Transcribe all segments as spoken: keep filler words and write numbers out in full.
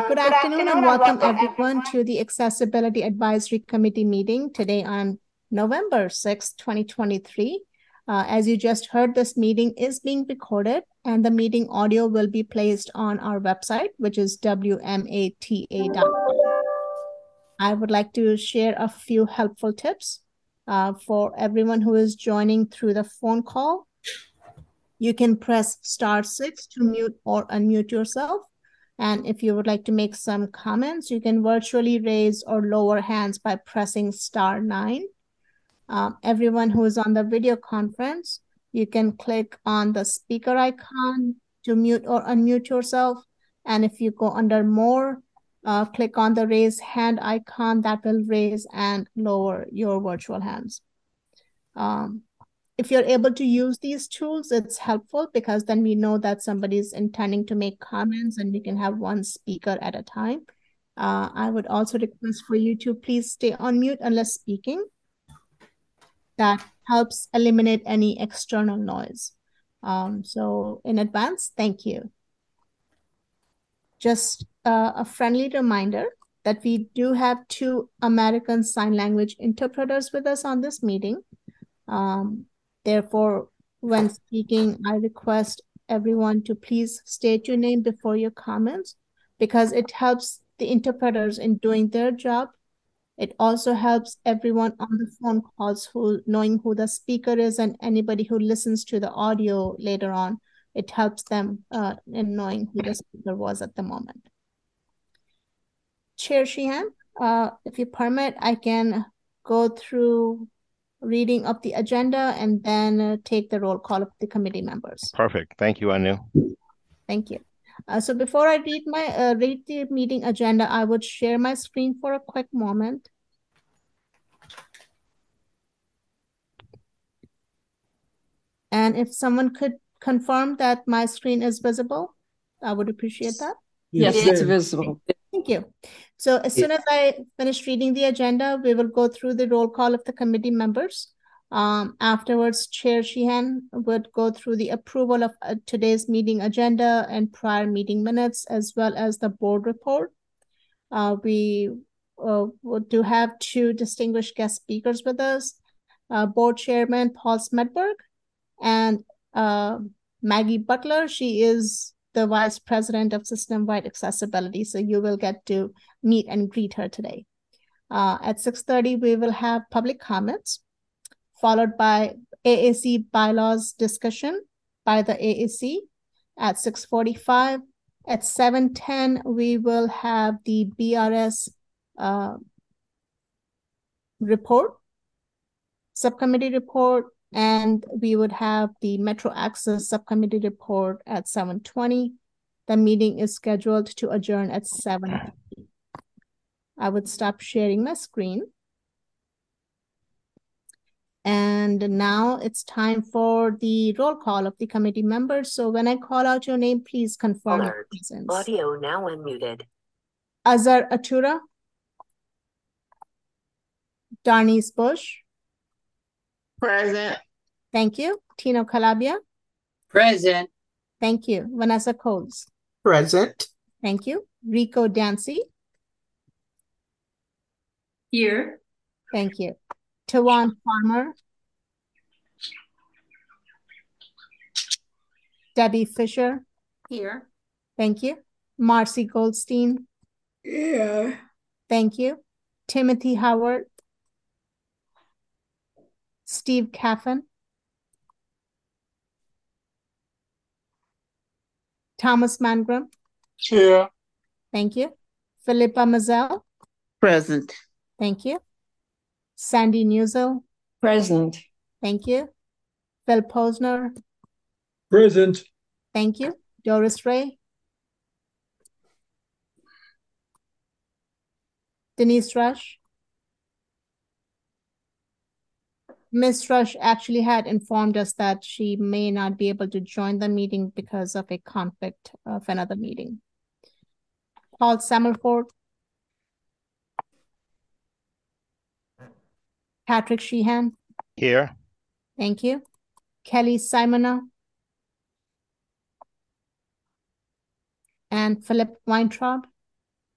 Good afternoon and welcome everyone to the Accessibility Advisory Committee meeting today on November sixth, twenty twenty-three. Uh, as you just heard, this meeting is being recorded and the meeting audio will be placed on our website, which is W M A T A dot com. I would like to share a few helpful tips uh, for everyone who is joining through the phone call. You can press star six to mute or unmute yourself. And if you would like to make some comments, you can virtually raise or lower hands by pressing star nine. Um, everyone who is on the video conference, you can click on the speaker icon to mute or unmute yourself. And if you go under more, uh, click on the raise hand icon that will raise and lower your virtual hands. Um, If you're able to use these tools, it's helpful because then we know that somebody's intending to make comments and we can have one speaker at a time. Uh, I would also request for you to please stay on mute unless speaking. That helps eliminate any external noise. Um, so in advance, thank you. Just uh, a friendly reminder that we do have two American Sign Language interpreters with us on this meeting. Um, Therefore, when speaking, I request everyone to please state your name before your comments because it helps the interpreters in doing their job. It also helps everyone on the phone calls who knowing who the speaker is and anybody who listens to the audio later on. It helps them uh, in knowing who the speaker was at the moment. Chair Sheehan, uh, if you permit, I can go through reading of the agenda and then uh, take the roll call of the committee members. Perfect. Thank you, Anu. Thank you. Uh, so before I read my uh, read the meeting agenda, I would share my screen for a quick moment. And if someone could confirm that my screen is visible, I would appreciate that. Yes, yes, it's visible. Thank you. So as soon as I finish reading the agenda, we will go through the roll call of the committee members. Um, afterwards, Chair Sheehan would go through the approval of uh, today's meeting agenda and prior meeting minutes, as well as the board report. Uh, we uh, do have two distinguished guest speakers with us, uh, Board Chairman Paul Smedberg and uh, Maggie Butler. She is the Vice President of System-Wide Accessibility, so you will get to meet and greet her today. Uh, at six thirty, we will have public comments, followed by A A C bylaws discussion by the A A C. At six forty-five, at seven ten, we will have the B R S uh, report, subcommittee report, and we would have the Metro Access subcommittee report at seven twenty. The meeting is scheduled to adjourn at seven thirty. I would stop sharing my screen. And now it's time for the roll call of the committee members. So when I call out your name, please confirm your presence. Audio now unmuted. Azhar Atura. Darnice Bush. Present. Thank you. Tino Calabia. Present. Thank you. Vanessa Coles. Present. Thank you. Rico Dancy. Here. Thank you. Tawan Farmer. Debbie Fisher. Here. Thank you. Marcy Goldstein. Yeah. Thank you. Timothy Howard. Steve Caffin. Thomas Mangrum. Here. Thank you. Philippa Mazel. Present. Thank you. Sandy Newsel. Present. Thank you. Phil Posner. Present. Thank you. Doris Ray. Denise Rush. Miz Rush actually had informed us that she may not be able to join the meeting because of a conflict of another meeting. Paul Sammelford. Patrick Sheehan. Here. Thank you. Kelly Simona. And Philip Weintraub.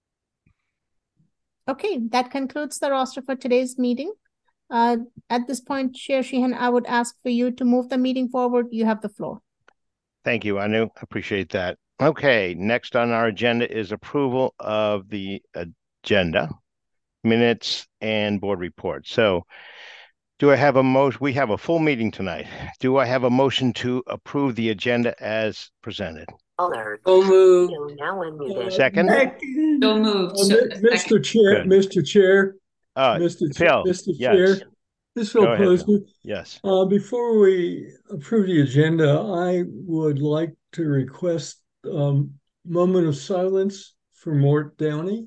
Okay, that concludes the roster for today's meeting. Uh, at this point, Chair Sheehan, I would ask for you to move the meeting forward. You have the floor. Thank you, Anu. Appreciate that. Okay, next on our agenda is approval of the agenda, minutes, and board reports. So do I have a motion? We have a full meeting tonight. Do I have a motion to approve the agenda as presented? Alert. So moved. Now unmuted. Second? So moved. Uh, Mi- Mister Chair, Good. Mister Chair, Uh, Mister Ch- Phil, Mister yes. Chair, this is Phil Go ahead, Phil. Posner. Yes. Uh, before we approve the agenda, I would like to request um moment of silence for Mort Downey.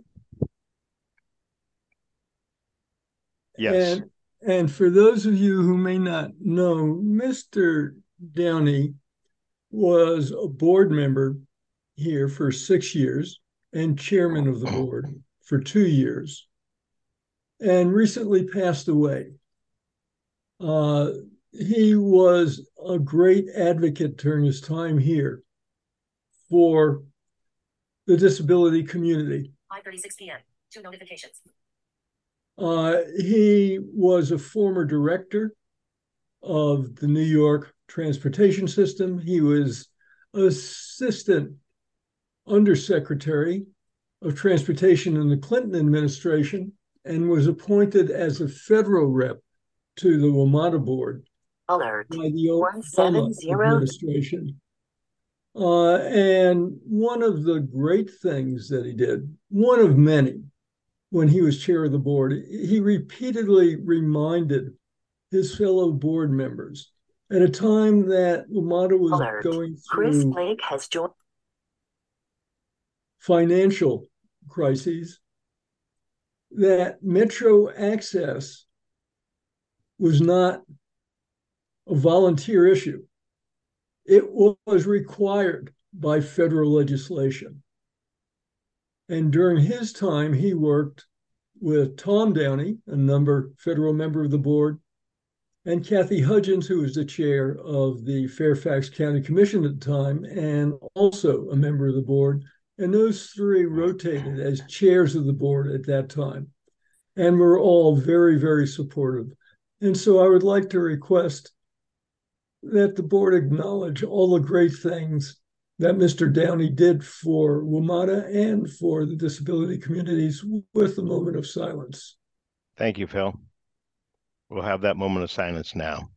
Yes. And and for those of you who may not know, Mister Downey was a board member here for six years and chairman of the board for two years, and recently passed away. Uh, he was a great advocate during his time here for the disability community. five thirty-six p m Two notifications. Uh, he was a former director of the New York transportation system. He was assistant undersecretary of transportation in the Clinton administration and was appointed as a federal rep to the WMATA board Alert. by the one seven Obama zero. administration. Uh, and one of the great things that he did, one of many, when he was chair of the board, he repeatedly reminded his fellow board members at a time that WMATA was Alert. going Chris through Blake has joined. financial crises, that Metro access was not a volunteer issue. It was required by federal legislation. And during his time, he worked with Tom Downey, a number federal member of the board, and Kathy Hudgens, who was the chair of the Fairfax County Commission at the time, and also a member of the board. And those three rotated as chairs of the board at that time, and were all very, very supportive. And so I would like to request that the board acknowledge all the great things that Mister Downey did for WMATA and for the disability communities with a moment of silence. Thank you, Phil. We'll have that moment of silence now.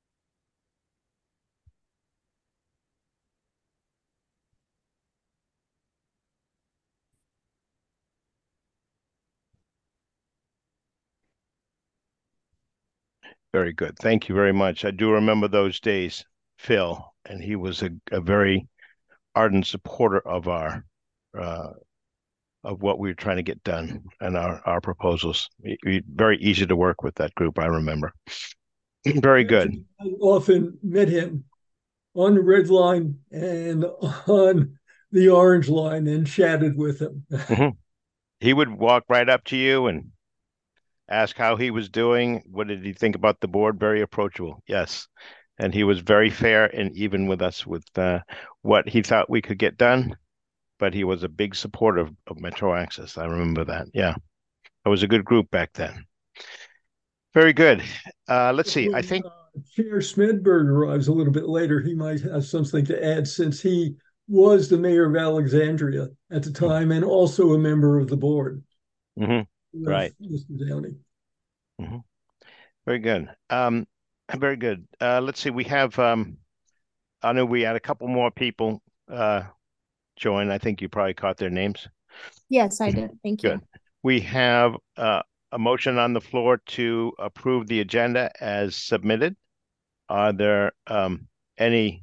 Very good. Thank you very much. I do remember those days, Phil, and he was a, a very ardent supporter of our uh, of what we were trying to get done and our, our proposals. Very easy to work with that group, I remember. Very good. I often met him on the red line and on the orange line and chatted with him. Mm-hmm. He would walk right up to you and ask how he was doing. What did he think about the board? Very approachable. Yes. And he was very fair and even with us with uh, what he thought we could get done. But he was a big supporter of, of Metro Access. I remember that. Yeah. It was a good group back then. Very good. Uh, let's see. When, I think uh, Chair Smedberg arrives a little bit later. He might have something to add since he was the mayor of Alexandria at the time and also a member of the board. Mm-hmm. Right. Mister Downey. Mm-hmm. Very good. Um, very good. Uh, let's see. We have, um, I know we had a couple more people uh, join. I think you probably caught their names. Yes, I did. Thank you. Good. We have uh, a motion on the floor to approve the agenda as submitted. Are there um, any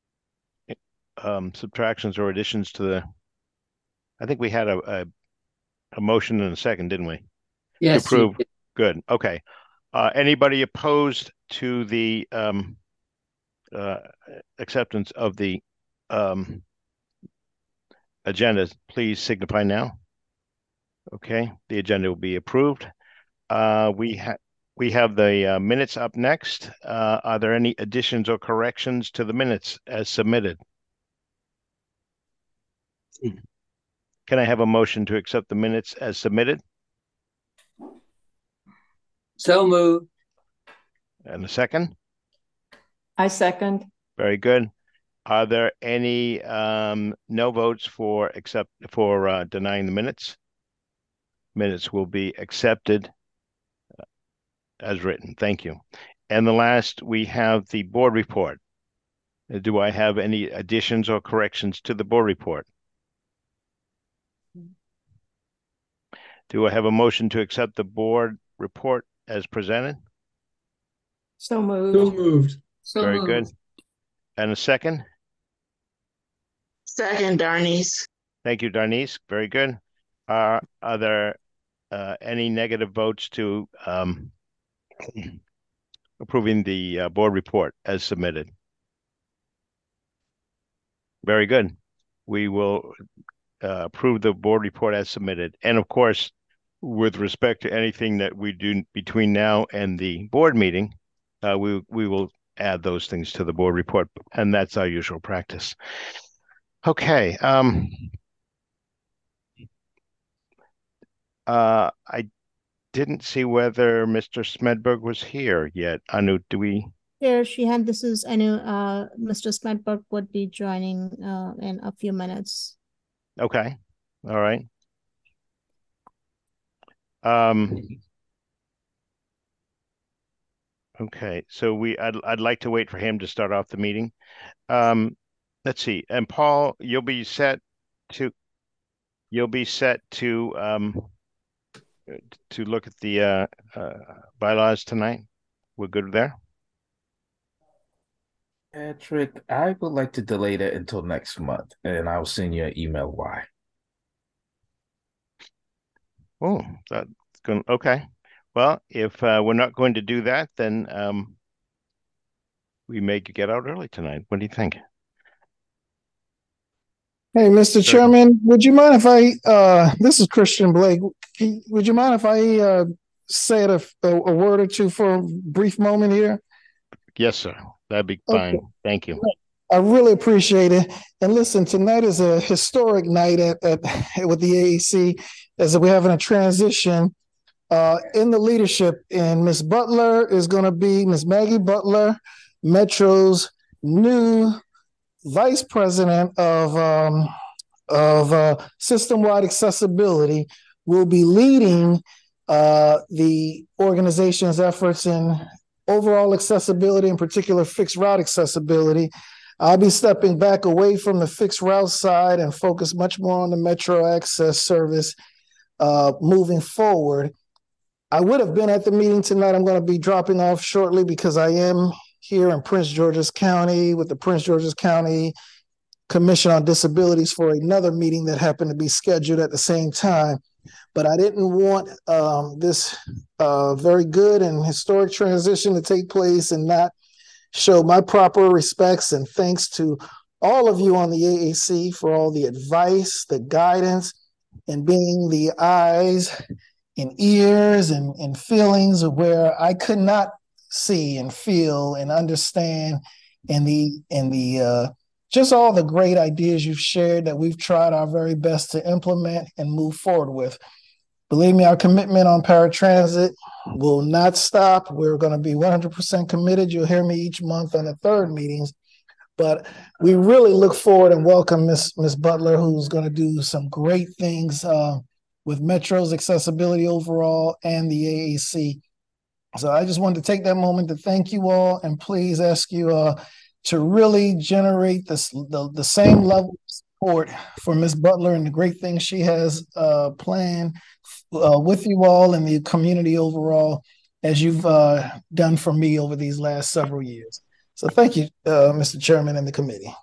um, subtractions or additions to the? I think we had a, a, a motion in a second, didn't we? Yes. To approve. Good. Okay. Uh, anybody opposed to the um, uh, acceptance of the um, agenda, please signify now. Okay, the agenda will be approved. Uh, we have we have the uh, minutes up next. Uh, are there any additions or corrections to the minutes as submitted? Can I have a motion to accept the minutes as submitted? So moved. And a second? I second. Very good. Are there any um, no votes for accept for uh, denying the minutes? Minutes will be accepted as written. Thank you. And the last, we have the board report. Do I have any additions or corrections to the board report? Do I have a motion to accept the board report as presented? So So moved. moved. So Very moved. good. And a second? Second, Darnice. Thank you, Darnice. Very good. Uh, are there uh, any negative votes to um, approving the uh, board report as submitted? Very good. We will uh, approve the board report as submitted. And of course, with respect to anything that we do between now and the board meeting, uh, we we will add those things to the board report, and that's our usual practice. Okay. Um, uh, I didn't see whether Mister Smedberg was here yet. Anu, do we? Here, Sheehan, this is Anu. Uh, Mister Smedberg would be joining uh, in a few minutes. Okay. All right. Um, okay. So we, I'd, I'd like to wait for him to start off the meeting. Um, let's see. And Paul, you'll be set to, you'll be set to, um, to look at the, uh, uh, bylaws tonight. We're good there? Patrick, I would like to delay that until next month, and I'll send you an email why. Oh, that's going, okay. Well, if uh, we're not going to do that, then um, we may get out early tonight. What do you think? Hey, Mister Sure. Chairman, would you mind if I, uh, this is Christian Blake. Would you mind if I uh, say a, a, a word or two for a brief moment here? Yes, sir. That'd be Okay. fine. Thank you. I really appreciate it. And listen, tonight is a historic night at, at with the A A C as we're having a transition uh, in the leadership. And Miz Butler is going to be Miz Maggie Butler, Metro's new vice president of um, of uh, system-wide accessibility, will be leading uh, the organization's efforts in overall accessibility, in particular fixed route accessibility. I'll be stepping back away from the fixed route side and focus much more on the Metro Access service uh, moving forward. I would have been at the meeting tonight. I'm going to be dropping off shortly because I am here in Prince George's County with the Prince George's County Commission on Disabilities for another meeting that happened to be scheduled at the same time. But I didn't want um, this uh, very good and historic transition to take place and not show my proper respects and thanks to all of you on the A A C for all the advice, the guidance, and being the eyes and ears and, and feelings of where I could not see and feel and understand, and the and the uh, just all the great ideas you've shared that we've tried our very best to implement and move forward with. Believe me, our commitment on paratransit will not stop. We're going to be one hundred percent committed. You'll hear me each month on the third meetings, but we really look forward and welcome Miss Miss Butler, who's going to do some great things uh, with Metro's accessibility overall and the A A C. So I just wanted to take that moment to thank you all, and please ask you uh, to really generate this, the, the same level of support for Miz Butler and the great things she has uh, planned uh, with you all and the community overall, as you've uh, done for me over these last several years. So thank you, uh, Mister Chairman and the committee.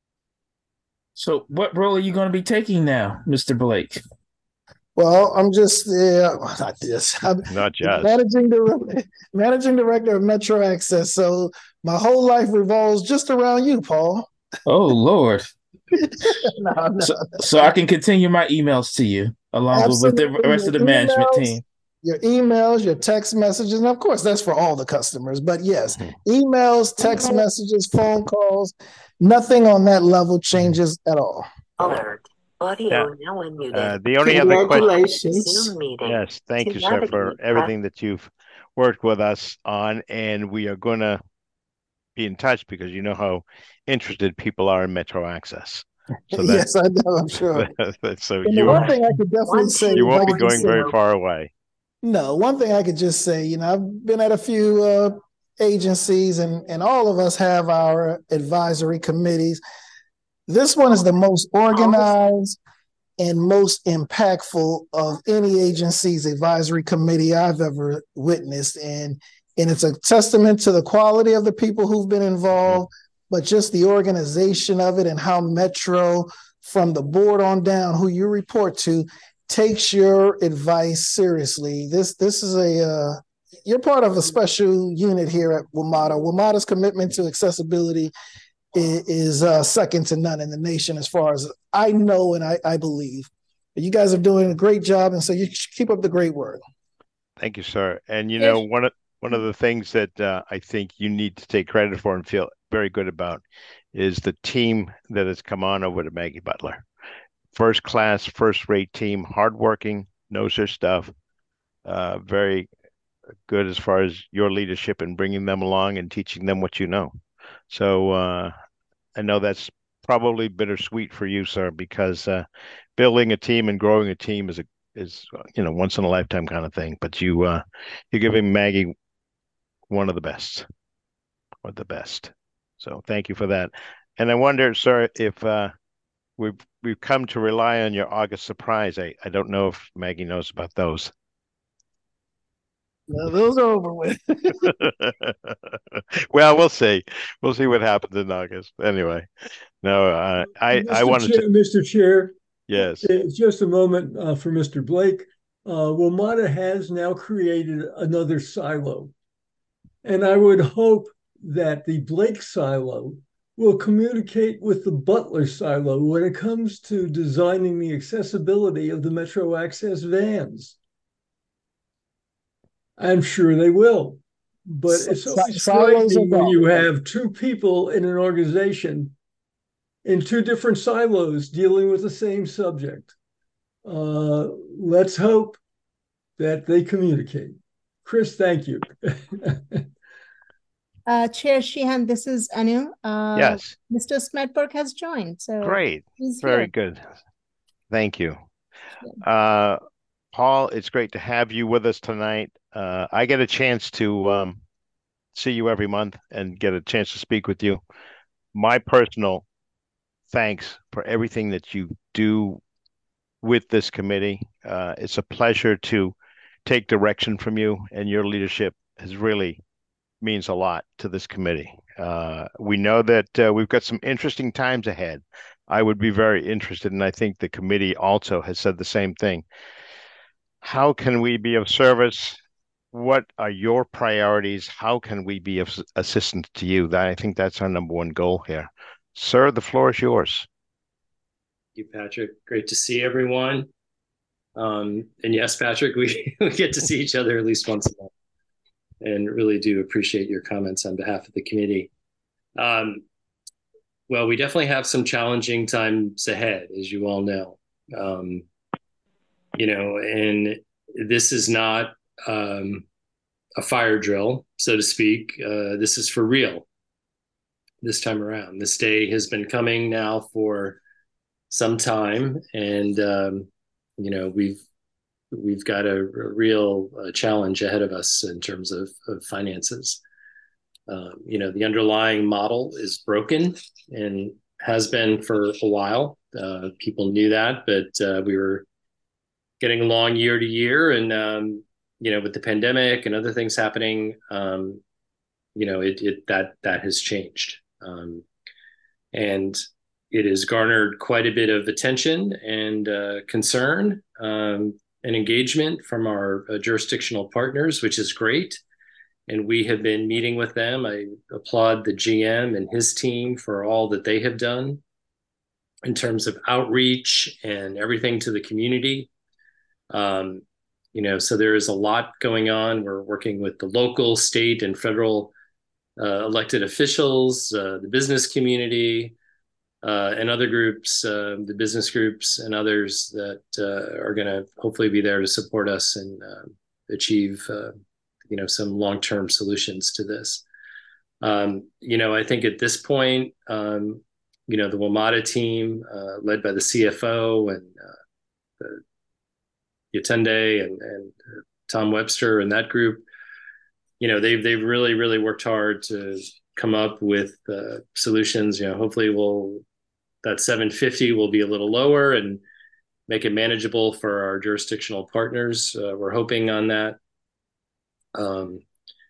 So what role are you going to be taking now, Mister Blake? Well, I'm just uh, not this. I'm Not just. managing director, managing director of Metro Access. So my whole life revolves just around you, Paul. Oh, Lord. no, no. So, so I can continue my emails to you along with, with the Absolutely. rest of the Your management emails, team. Your emails, your text messages, and of course, that's for all the customers. But yes, emails, text messages, phone calls, nothing on that level changes at all. Alert. Audio Yeah. now unmuted. Uh, the only other question. Congratulations. Zoom meeting. Yes, thank To you, sir, for navigate, everything that you've worked with us on, and we are going to be in touch because you know how interested people are in Metro Access. So that, Yes, I know, I'm sure. so And the you one thing I could definitely One, say, you if I won't be could just going say- very far away. No, one thing I could just say, you know, I've been at a few uh, agencies, and and all of us have our advisory committees. This one is the most organized and most impactful of any agency's advisory committee I've ever witnessed. And, and it's a testament to the quality of the people who've been involved, but just the organization of it and how Metro, from the board on down, who you report to, takes your advice seriously. This this is a uh, you're part of a special unit here at WMATA. WMATA's commitment to accessibility is, is uh, second to none in the nation, as far as I know and I, I believe. You guys are doing a great job, and so you should keep up the great work. Thank you, sir. And you know, one of one of the things that uh, I think you need to take credit for and feel very good about is the team that has come on over to Maggie Butler. First class, first rate team, hardworking, knows their stuff. Uh, very good as far as your leadership and bringing them along and teaching them what you know. So uh, I know that's probably bittersweet for you, sir, because uh, building a team and growing a team is a is you know once in a lifetime kind of thing. But you uh, you're giving Maggie one of the best, or the best. So thank you for that. And I wonder, sir, if uh, we've we've come to rely on your August surprise. I, I don't know if Maggie knows about those. No, those are over with. Well, we'll see. We'll see what happens in August. Anyway, no, uh, I I Mister wanted Chair, to. Mister Chair, Yes. it's just a moment uh, for Mister Blake. Uh, WMATA has now created another silo, and I would hope that the Blake silo will communicate with the Butler silo when it comes to designing the accessibility of the Metro Access vans. I'm sure they will, but it's always frightening when you have two people in an organization in two different silos dealing with the same subject. Uh, let's hope that they communicate. Chris, thank you. Uh, Chair Sheehan, this is Anu. Uh, Yes. Mister Smetberg has joined. So Great. he's Very here. good. Thank you. Uh, Paul, it's great to have you with us tonight. Uh, I get a chance to um, see you every month and get a chance to speak with you. My personal thanks for everything that you do with this committee. Uh, it's a pleasure to take direction from you, and your leadership has really means a lot to this committee. Uh, we know that uh, we've got some interesting times ahead. I would be very interested, and I think the committee also has said the same thing. How can we be of service? What are your priorities? How can we be of assistance to you? That I think that's our number one goal here. Sir, the floor is yours. Thank you, Patrick. Great to see everyone. Um, and yes, Patrick, we, we get to see each other at least once a month, and really do appreciate your comments on behalf of the committee. Um, well, we definitely have some challenging times ahead, as you all know. Um, you know, and this is not um, a fire drill, so to speak. Uh, this is for real this time around. This day has been coming now for some time, and um, you know, we've we've got a, a real uh, challenge ahead of us in terms of, of finances. Um, you know, the underlying model is broken and has been for a while. Uh, people knew that, but uh, we were getting along year to year, and um, you know, with the pandemic and other things happening, um, you know, it, it that that has changed, um, and it has garnered quite a bit of attention and uh, concern um, and engagement from our uh, jurisdictional partners, which is great. And we have been meeting with them. I applaud the G M and his team for all that they have done in terms of outreach and everything to the community. Um, you know, so there is a lot going on. We're working with the local, state, and federal uh, elected officials, uh, the business community, uh, and other groups, uh, the business groups and others that uh, are going to hopefully be there to support us and uh, achieve uh, you know, some long-term solutions to this. Um, you know, I think at this point, um, you know, the WMATA team, uh, led by the C F O and uh, the Yatunde and, and uh, Tom Webster and that group, you know, they've they've really really worked hard to come up with uh, solutions. You know, hopefully we'll that seven fifty will be a little lower and make it manageable for our jurisdictional partners. Uh, we're hoping on that. Um,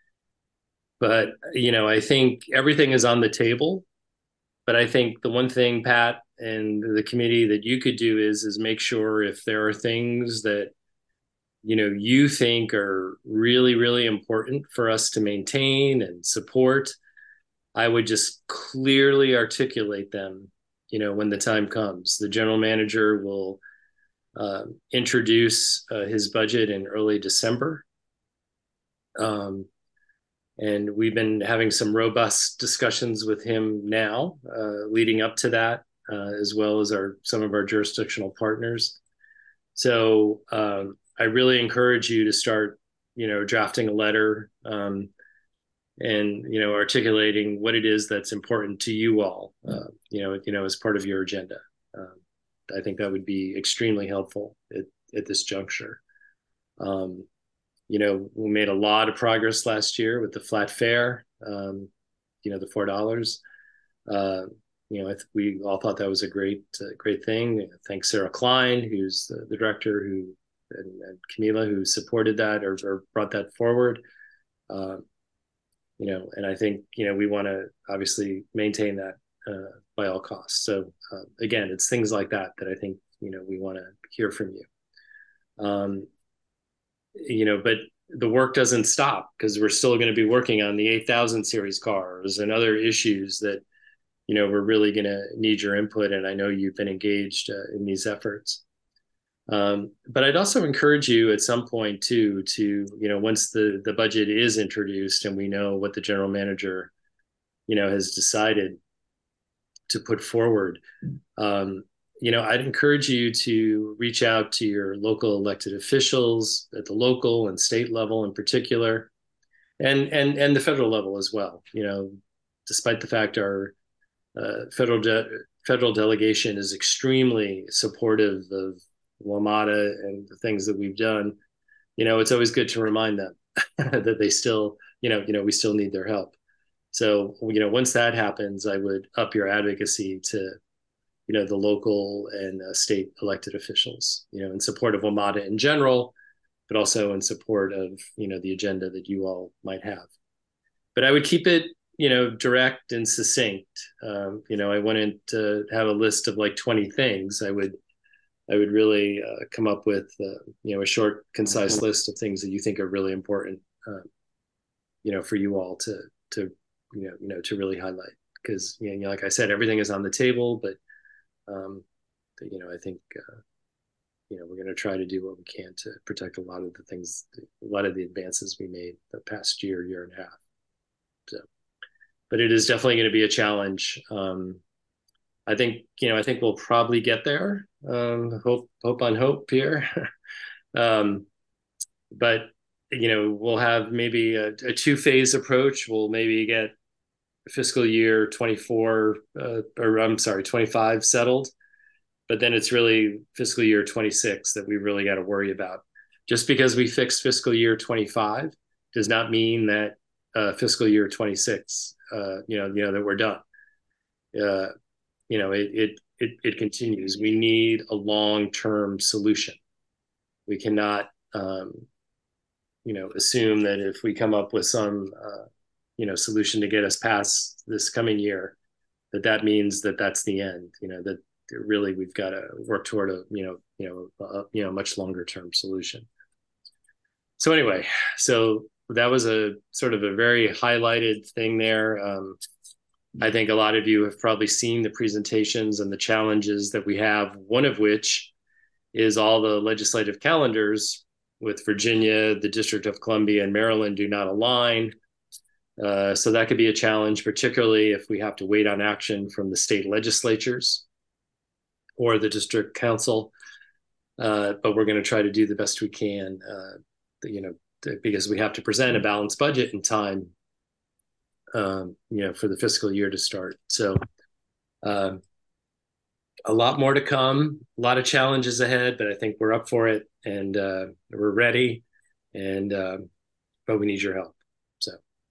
but you know, I think everything is on the table. But I think the one thing, Pat, and the committee that you could do is is make sure if there are things that you know you think are really really important for us to maintain and support, I would just clearly articulate them. You know, when the time comes, the general manager will uh, introduce uh, his budget in early December. Um, and we've been having some robust discussions with him now, uh, leading up to that, uh, as well as our some of our jurisdictional partners. So um, I really encourage you to start, you know, drafting a letter um, and, you know, articulating what it is that's important to you all, uh, you know, you know, as part of your agenda. Um, I think that would be extremely helpful at, at this juncture. Um, you know, we made a lot of progress last year with the flat fare, um, you know, the four dollars. Uh, you know, I th- we all thought that was a great, uh, great thing. Thanks Sarah Klein, who's the, the director, who and, and Camila, who supported that or, or brought that forward. Uh, you know, and I think, you know, we want to obviously maintain that uh, by all costs. So uh, again, it's things like that that I think, you know, we want to hear from you. Um, you know, but the work doesn't stop, because we're still going to be working on the eight thousand series cars and other issues that, you know, we're really going to need your input. And I know you've been engaged uh, in these efforts. Um, but I'd also encourage you at some point too, to, you know, once the, the budget is introduced and we know what the general manager, you know, has decided to put forward, um, you know, I'd encourage you to reach out to your local elected officials at the local and state level in particular, and, and, and the federal level as well. You know, despite the fact our uh, federal, de- federal delegation is extremely supportive of WMATA and the things that we've done, you know, it's always good to remind them that they still, you know, you know, we still need their help. So, you know, once that happens, I would up your advocacy to, you know, the local and uh, state elected officials, you know, in support of WMATA in general, but also in support of, you know, the agenda that you all might have. But I would keep it, you know, direct and succinct. Um, you know, I wouldn't uh, have a list of like twenty things. I would I would really uh, come up with, uh, you know, a short, concise list of things that you think are really important, uh, you know, for you all to, to, you know, you know, to really highlight. Because, you know, like I said, everything is on the table, but, um, but you know, I think, uh, you know, we're going to try to do what we can to protect a lot of the things, a lot of the advances we made the past year, year and a half. So, but it is definitely going to be a challenge. Um, I think, you know, I think we'll probably get there. Um, hope, hope on hope here. um, but, you know, we'll have maybe a, a two-phase approach. We'll maybe get fiscal year twenty-four, uh, or I'm sorry, twenty-five settled. But then it's really fiscal year twenty-six that we really got to worry about. Just because we fixed fiscal year twenty-five does not mean that uh, fiscal year twenty-six, uh, you know, you know, that we're done. Uh, you know, it, it, it, it continues. We need a long-term solution. We cannot, um, you know, assume that if we come up with some, uh, you know, solution to get us past this coming year, that that means that that's the end, you know, that really we've got to work toward a, you know, you know, a, you know, much longer term solution. So anyway, so that was a sort of a very highlighted thing there. Um, I think a lot of you have probably seen the presentations and the challenges that we have, one of which is all the legislative calendars with Virginia, the District of Columbia, and Maryland do not align. Uh, so that could be a challenge, particularly if we have to wait on action from the state legislatures or the district council. Uh, but we're going to try to do the best we can, uh, you know, because we have to present a balanced budget in time, um, you know, for the fiscal year to start. So um, a lot more to come, a lot of challenges ahead, but I think we're up for it, and uh, we're ready, and uh, but we need your help. So.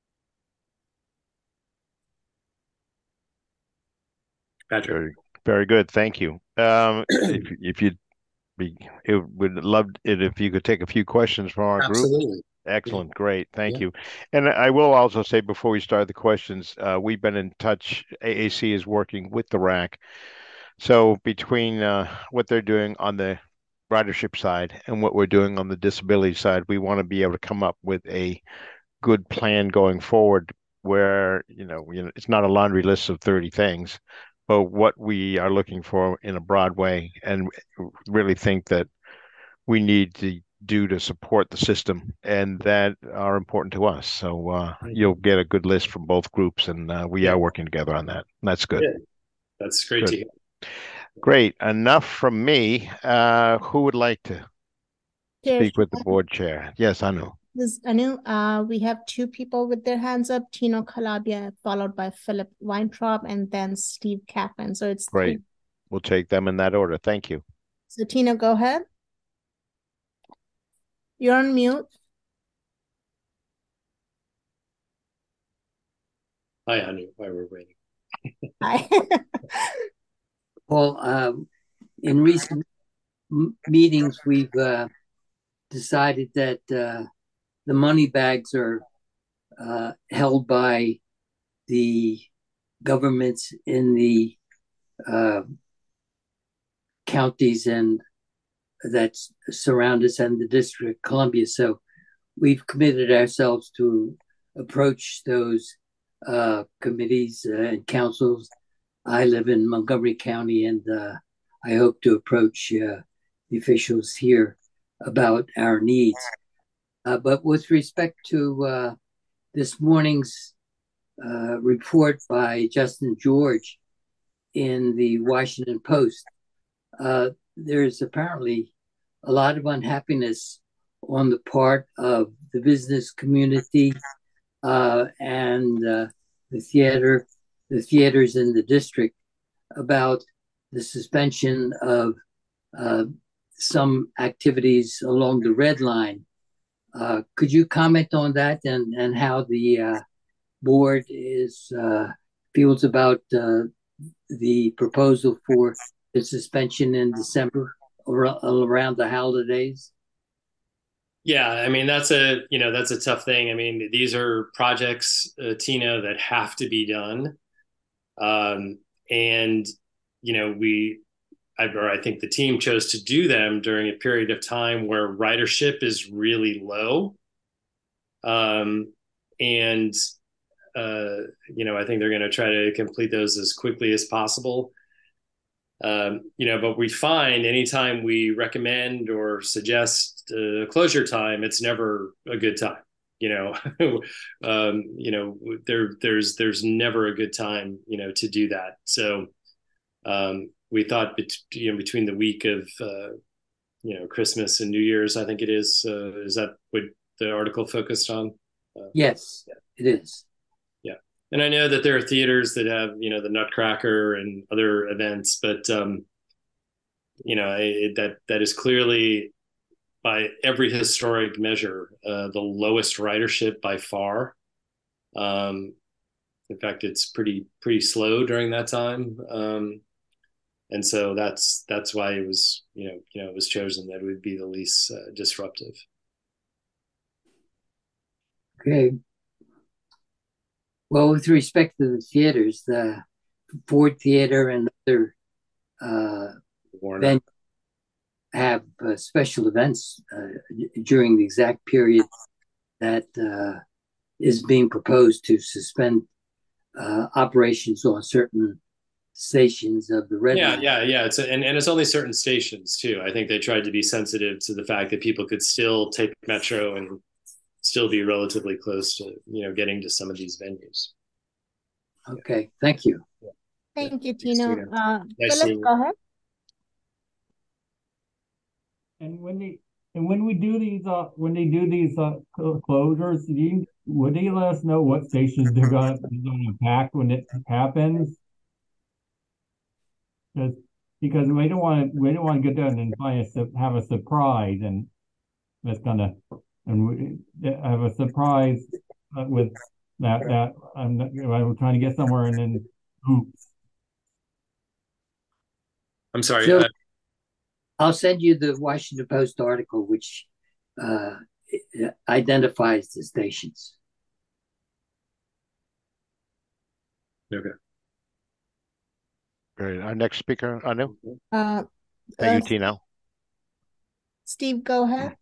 Patrick. Very, very good. Thank you. Um, if if you'd be, it would love it if you could take a few questions from our group. Absolutely. Excellent. Great. Thank Yeah. you. And I will also say before we start the questions, uh, we've been in touch. A A C is working with the R A C. So between uh, what they're doing on the ridership side and what we're doing on the disability side, we want to be able to come up with a good plan going forward where, you know, you know, it's not a laundry list of thirty things, but what we are looking for in a broad way, and really think that we need to do to support the system and that are important to us. So uh, you'll get a good list from both groups, and uh, we Yeah. are working together on that. That's good. Yeah. That's great Good. to hear. Great. Enough from me. Uh, who would like to Chair, speak with the board chair? Yes, Anu. This is Anu. Uh, we have two people with their hands up, Tino Calabia, followed by Philip Weintraub, and then Steve Kaplan. So it's Great. three. We'll take them in that order. Thank you. So Tino, go ahead. You're on mute. Hi, Anu, while we're waiting. Hi. Well, um, in recent m- meetings, we've uh, decided that uh, the money bags are uh, held by the governments in the uh, counties and that surround us and the District of Columbia. So we've committed ourselves to approach those uh, committees uh, and councils. I live in Montgomery County, and uh, I hope to approach uh, the officials here about our needs. Uh, but with respect to uh, this morning's uh, report by Justin George in the Washington Post, uh, there's apparently a lot of unhappiness on the part of the business community uh, and uh, the theater, the theaters in the district about the suspension of uh, some activities along the red line. Uh, could you comment on that and, and how the uh, board is uh, feels about uh, the proposal for the suspension in December around the holidays? Yeah, I mean, that's a, you know, that's a tough thing. I mean, these are projects, uh, Tina, that have to be done. Um, and, you know, we, I, or I think the team chose to do them during a period of time where ridership is really low. Um, and, uh, you know, I think they're going to try to complete those as quickly as possible. Um, you know, but we find anytime we recommend or suggest a uh, closure time, it's never a good time. You know, um, you know, there, there's, there's never a good time, you know, to do that. So um, we thought, bet- you know, between the week of, uh, you know, Christmas and New Year's, I think it is. Uh, is that what the article focused on? Uh, yes, yeah. It is. And I know that there are theaters that have, you know, the Nutcracker and other events, but, um, you know, it, that that is clearly, by every historic measure, uh, the lowest ridership by far. Um, in fact, it's pretty pretty slow during that time, um, and so that's that's why it was, you know, you know, it was chosen that it would be the least uh, disruptive. Okay. Well, with respect to the theaters, the Ford Theater and other uh, venues have uh, special events uh, during the exact period that uh, is being proposed to suspend uh, operations on certain stations of the red yeah, line. Yeah, yeah, It's a, and, and it's only certain stations too. I think they tried to be sensitive to the fact that people could still take Metro and still be relatively close to, you know, getting to some of these venues. Okay, thank you. Yeah. Thank you, Thanks, Tino. Tina. Uh, Nice Philip, seeing you. go ahead. And when they and when we do these, uh, when they do these uh, closures, do you, would they let us know what stations they're going to pack when it happens? Just because we don't want to, we don't want to get there and then find a, have a surprise, and that's gonna, and we have a surprise with that. That I'm, I'm trying to get somewhere, and then oops. I'm sorry. So, uh, I'll send you the Washington Post article, which uh, identifies the stations. Okay. Great. Our next speaker, Anu, Uh, at uh, U T now. Steve, go ahead.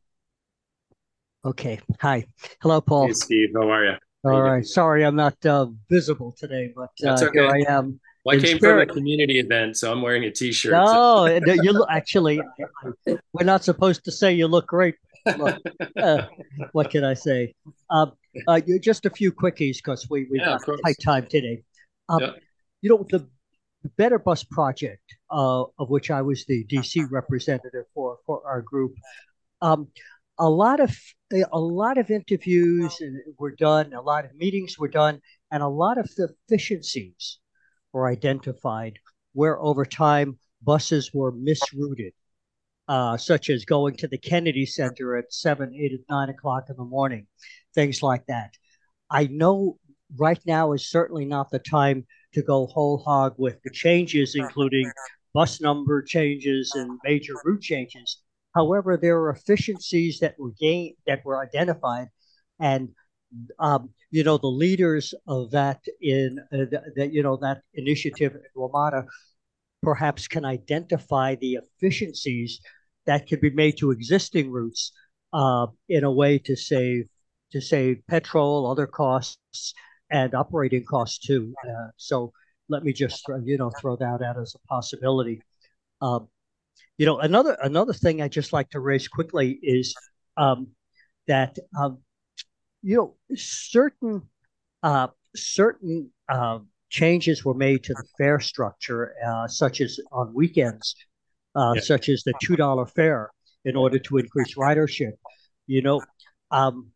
Okay. Hi. Hello, Paul. Hey, Steve. How are you? How All you right. doing? Sorry, I'm not uh, visible today, but That's uh, okay. here I am. Well, I in came spirit. from a community event, so I'm wearing a T-shirt. So. No, you look actually. I, I, we're not supposed to say you look great. Look, uh, what can I say? Um, uh, you, just a few quickies because we we Yeah, got of course. tight time today. Um, Yeah. You know, the Better Bus project, uh, of which I was the D C representative for for our group. Um, a lot of a lot of interviews were done, a lot of meetings were done, and a lot of efficiencies were identified where over time buses were misrouted, uh, such as going to the Kennedy Center at seven, eight, nine o'clock in the morning, things like that. I know right now is certainly not the time to go whole hog with the changes, including bus number changes and major route changes. However, there are efficiencies that were gained, that were identified, and um, you know the leaders of that in uh, that you know that initiative at WMATA perhaps can identify the efficiencies that can be made to existing routes uh, in a way to save to save petrol, other costs, and operating costs too. Uh, so let me just throw, you know throw that out as a possibility. Um, you know, another another thing I just like to raise quickly is um, that um, you know certain uh, certain uh, changes were made to the fare structure, uh, such as on weekends, uh, Yeah. such as the two dollar fare, in order to increase ridership. You know, um,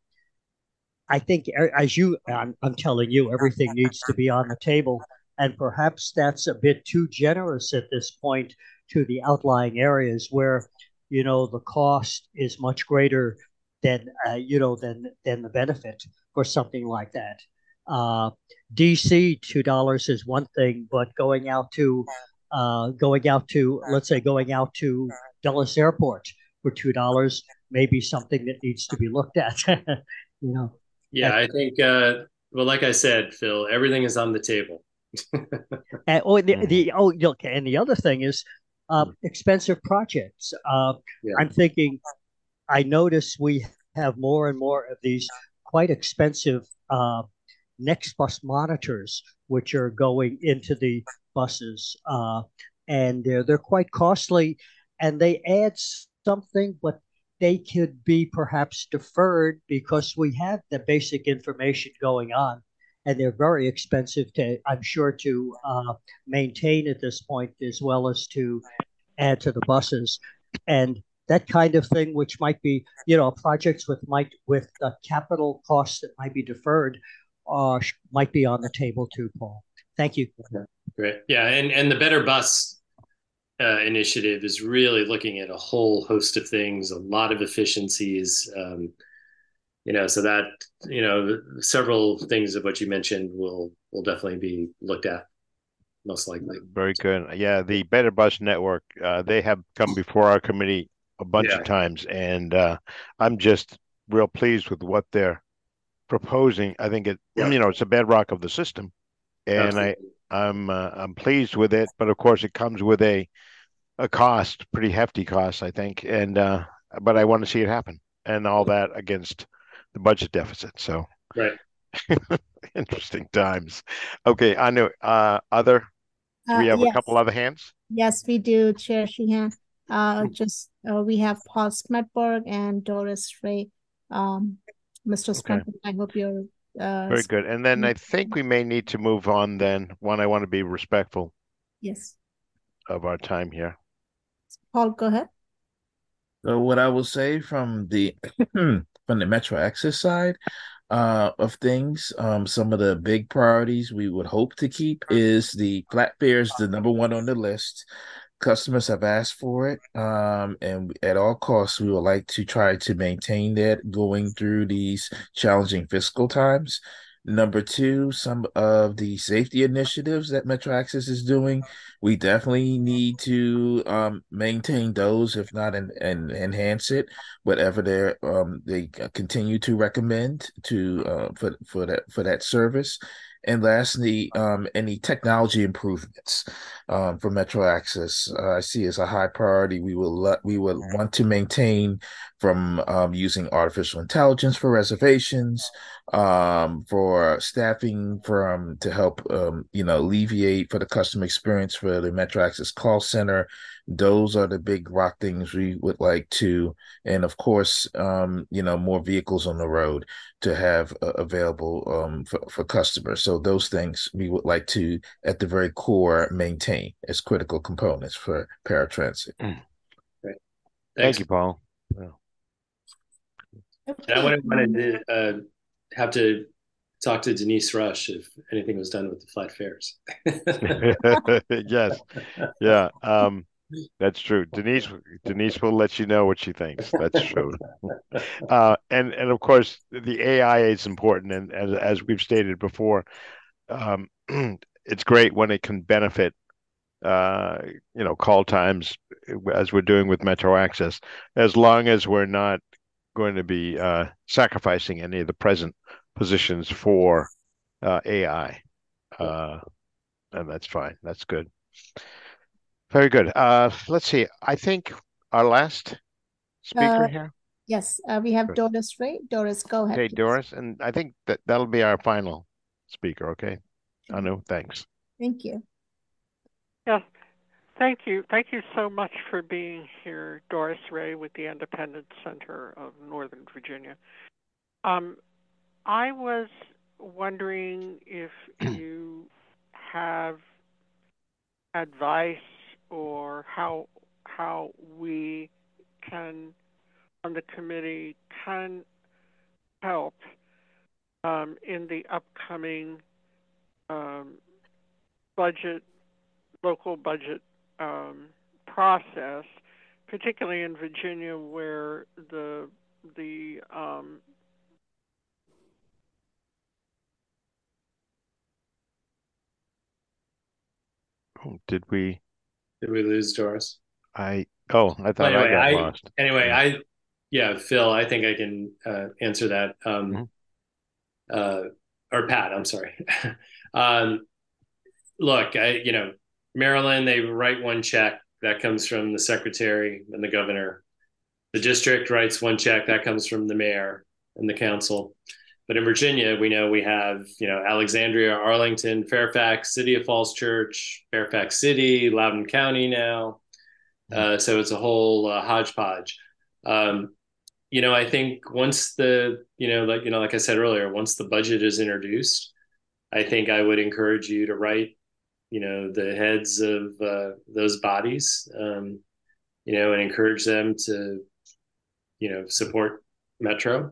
I think as you, I'm, I'm telling you, everything needs to be on the table, and perhaps that's a bit too generous at this point to the outlying areas where, you know, the cost is much greater than uh, you know than than the benefit for something like that. Uh, D C two dollars is one thing, but going out to uh, going out to let's say going out to Dulles Airport for two dollars may be something that needs to be looked at. you know. Yeah, I think. Uh, well, like I said, Phil, everything is on the table. And oh, the, the oh, okay, and the other thing is uh, expensive projects. Uh, Yeah. I'm thinking. I notice we have more and more of these quite expensive uh, Next Bus monitors, which are going into the buses, uh, and they're they're quite costly, and they add something, but they could be perhaps deferred because we have the basic information going on, and they're very expensive to, I'm sure, to uh, maintain at this point, as well as to add to the buses, and that kind of thing, which might be, you know, projects with might with uh, capital costs that might be deferred, uh, might be on the table too, Paul. Thank you. Great. Yeah, and and the Better Bus uh, initiative is really looking at a whole host of things, a lot of efficiencies. Um, you know, so that you know, several things of what you mentioned will will definitely be looked at, most likely. Very good. Yeah, the Better Bus Network, uh, they have come before our committee a bunch Yeah. of times, and uh, I'm just real pleased with what they're proposing. I think it, Yeah. you know, it's a bedrock of the system, and Absolutely. I, I'm, uh, I'm pleased with it. But of course, it comes with a, a cost, pretty hefty cost, I think. And uh, but I want to see it happen, and all that against the budget deficit. So Right. interesting times. Okay, I know. Uh, other, do we Uh, have a yes. couple other hands? Yes, we do, Chair Sheehan. Uh, just uh, we have Paul Smetberg and Doris Ray. Um, Mister Okay. Smetberg, I hope you're uh, Very good. And then I think we may need to move on then. One, I want to be respectful yes. of our time here. Paul, go ahead. So what I will say from the from the Metro Access side uh, of things, um, some of the big priorities we would hope to keep is the flat fare is the number one on the list. Customers have asked for it, um, and at all costs, we would like to try to maintain that going through these challenging fiscal times. Number two, some of the safety initiatives that Metro Access is doing, we definitely need to um, maintain those, if not and en- en- enhance it, whatever they um, they continue to recommend to uh, for for that for that service. And lastly, um, any technology improvements um, for Metro Access, uh, I see as a high priority. We will let, we will want to maintain from um, using artificial intelligence for reservations, um, for staffing, from to help um, you know alleviate for the customer experience for the Metro Access call center. Those are the big rock things we would like to, and of course, um, you know, more vehicles on the road to have uh, available um, for, for customers. So those things we would like to, at the very core, maintain as critical components for paratransit. Great. Thanks. Thank you, Paul. Well, And I wanted, wanted to uh, have to talk to Denise Rush if anything was done with the flat fares. yes, yeah, um, that's true. Denise, Denise will let you know what she thinks. That's true. Uh, and and of course, the A I is important, and as as we've stated before, um, it's great when it can benefit, uh, you know, call times, as we're doing with Metro Access, as long as we're not going to be uh, sacrificing any of the present positions for uh, A I. Uh, and that's fine. That's good. Very good. Uh, let's see. I think our last speaker Uh, here. yes, uh, we have Good. Doris Ray. Doris, go ahead, Okay, please. Doris, and I think that that'll be our final speaker. Okay. Anu, thanks. Thank you. Yes, thank you. Thank you so much for being here, Doris Ray with the Independence Center of Northern Virginia. Um, I was wondering if you have advice or how how we can, on the committee, can help um, in the upcoming um, budget, local budget um, process, particularly in Virginia, where the the um, Oh, did we? Did we lose Doris? I oh, I Well, thought anyway, I got I lost. anyway, Yeah. I yeah, Phil, I think I can uh, answer that. Um, Mhm. uh, or Pat, I'm sorry. um, look, I you know, Maryland, they write one check that comes from the secretary and the governor. The district writes one check that comes from the mayor and the council. But in Virginia, we know we have, you know, Alexandria, Arlington, Fairfax, City of Falls Church, Fairfax City, Loudoun County now. Uh, so it's a whole uh, hodgepodge. Um, you know, I think once the, you know, like you know, like I said earlier, once the budget is introduced, I think I would encourage you to write, you know, the heads of uh, those bodies, um, you know, and encourage them to, you know, support Metro.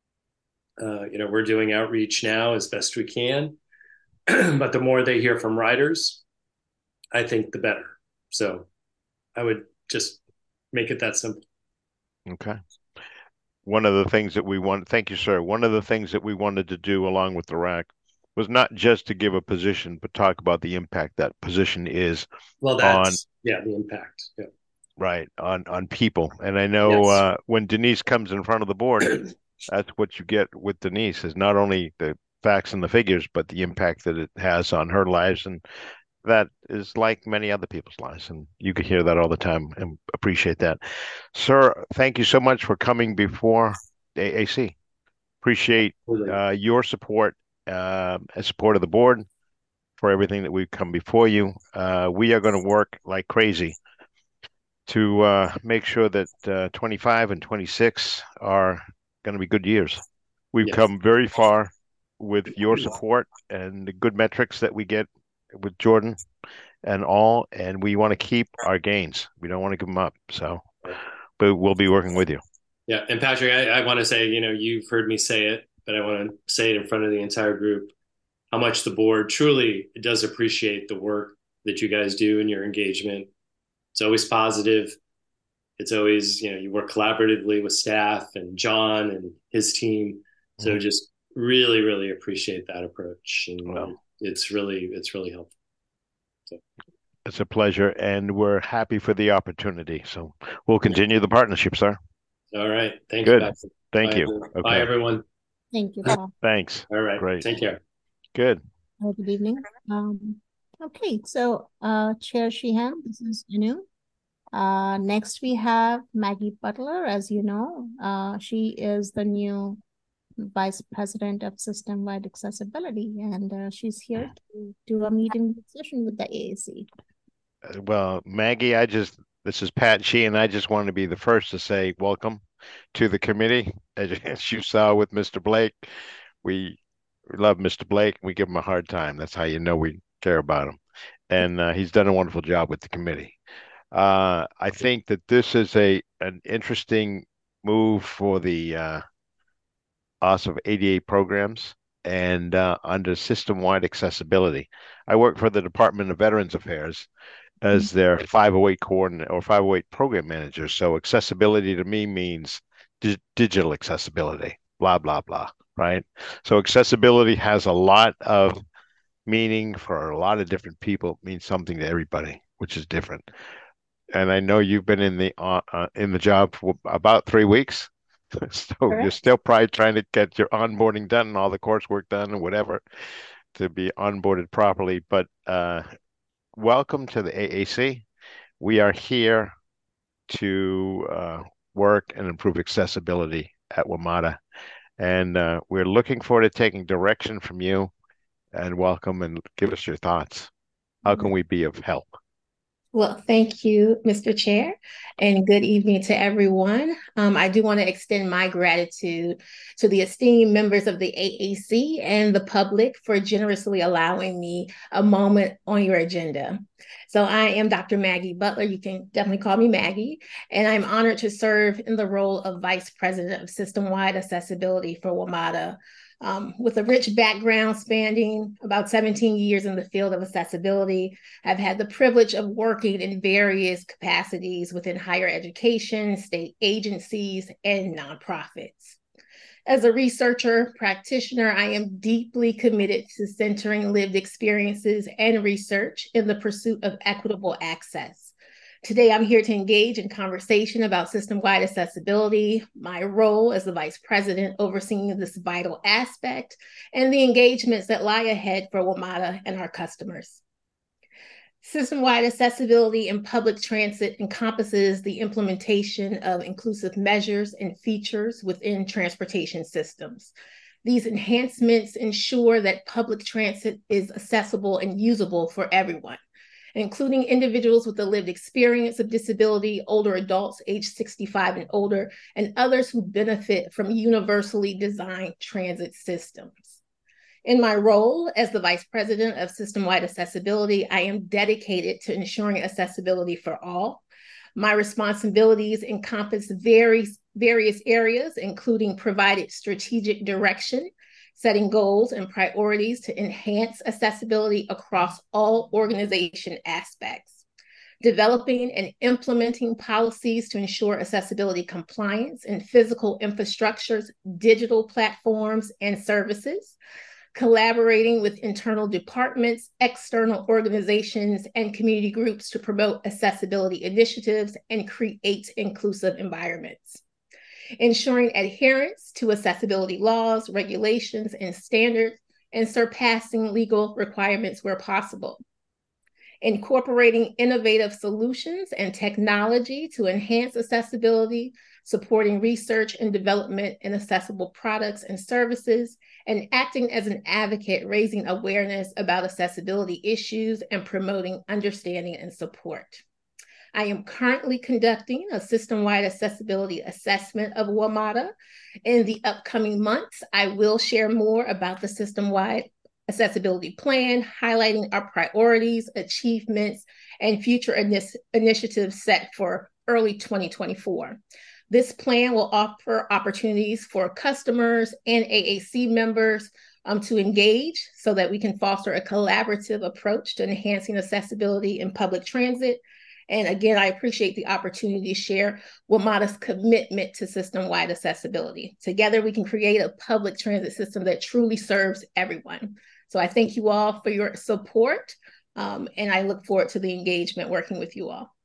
Uh, you know, we're doing outreach now as best we can, but the more they hear from riders, I think the better. So I would just make it that simple. Okay. One of the things that we want, thank you, sir. One of the things that we wanted to do along with the R A C was not just to give a position, but talk about the impact that position is Well, on, that's, yeah, the impact. Yeah. right, on on people. And I know Yes. uh, when Denise comes in front of the board, that's what you get with Denise, is not only the facts and the figures, but the impact that it has on her lives. And that is like many other people's lives. And you can hear that all the time and appreciate that. Sir, thank you so much for coming before A A C. Appreciate uh, your support, uh, and support of the board for everything that we've come before you. Uh, we are going to work like crazy to uh, make sure that uh, twenty-five and twenty-six are going to be good years. We've Yes. come very far with your support and the good metrics that we get with Jordan and all, and we want to keep our gains. We don't want to give them up. So but we'll be working with you. Yeah, and Patrick, I, I want to say, you know, you've heard me say it, but I want to say it in front of the entire group, how much the board truly does appreciate the work that you guys do and your engagement. It's always positive. It's always, you know, you work collaboratively with staff and John and his team. So mm-hmm. just really, really appreciate that approach. And well, it's really, it's really helpful. So. It's a pleasure, and we're happy for the opportunity. So we'll continue the partnership, sir. All right. Thank Good. you, Patrick. Thank Bye, you. everyone. Okay. Bye, everyone. Thank you, Paul. Thanks. All right. Great. Take care. Good. Oh, good evening. Um, okay, so uh, Chair Sheehan, this is Anu. Uh, next, we have Maggie Butler. As you know, uh, she is the new Vice President of System-Wide Accessibility, and uh, she's here to do a meeting session with the A A C. Well, Maggie, I just, this is Pat Shee, and I just want to be the first to say welcome to the committee. As you saw with Mister Blake, we, we love Mister Blake. We give him a hard time. That's how you know we care about him. And uh, he's done a wonderful job with the committee. Uh, I think that this is a an interesting move for the uh, us of A D A programs and uh, under system-wide accessibility. I work for the Department of Veterans Affairs as their five oh eight coordinator or five oh eight program manager. So accessibility to me means di- digital accessibility, blah, blah, blah, right? So accessibility has a lot of meaning for a lot of different people. It means something to everybody, which is different. And I know you've been in the uh, uh, in the job for about three weeks. So Correct. You're still probably trying to get your onboarding done and all the coursework done and whatever to be onboarded properly. But uh, welcome to the A A C. We are here to uh, work and improve accessibility at WMATA. And uh, we're looking forward to taking direction from you, and welcome and give us your thoughts. How can we be of help? Well, thank you, Mister Chair, and good evening to everyone. Um, I do want to extend my gratitude to the esteemed members of the A A C and the public for generously allowing me a moment on your agenda. So I am Doctor Maggie Butler. You can definitely call me Maggie, and I'm honored to serve in the role of Vice President of System-Wide Accessibility for WMATA. Um, with a rich background spanning about seventeen years in the field of accessibility, I've had the privilege of working in various capacities within higher education, state agencies, and nonprofits. As a researcher, practitioner, I am deeply committed to centering lived experiences and research in the pursuit of equitable access. Today, I'm here to engage in conversation about system-wide accessibility, my role as the Vice President overseeing this vital aspect, and the engagements that lie ahead for WMATA and our customers. System-wide accessibility in public transit encompasses the implementation of inclusive measures and features within transportation systems. These enhancements ensure that public transit is accessible and usable for everyone, including individuals with a lived experience of disability, older adults aged sixty-five and older, and others who benefit from universally designed transit systems. In my role as the Vice President of System-Wide Accessibility, I am dedicated to ensuring accessibility for all. My responsibilities encompass various, various areas, including providing strategic direction, setting goals and priorities to enhance accessibility across all organization aspects, developing and implementing policies to ensure accessibility compliance in physical infrastructures, digital platforms, and services, collaborating with internal departments, external organizations, and community groups to promote accessibility initiatives and create inclusive environments, ensuring adherence to accessibility laws, regulations, and standards, and surpassing legal requirements where possible, incorporating innovative solutions and technology to enhance accessibility, supporting research and development in accessible products and services, and acting as an advocate, raising awareness about accessibility issues and promoting understanding and support. I am currently conducting a system-wide accessibility assessment of WMATA. In the upcoming months, I will share more about the system-wide accessibility plan, highlighting our priorities, achievements, and future initiatives set for early twenty twenty-four. This plan will offer opportunities for customers and A A C members um, to engage so that we can foster a collaborative approach to enhancing accessibility in public transit. And again, I appreciate the opportunity to share WMATA's commitment to system-wide accessibility. Together, we can create a public transit system that truly serves everyone. So I thank you all for your support, um, and I look forward to the engagement working with you all.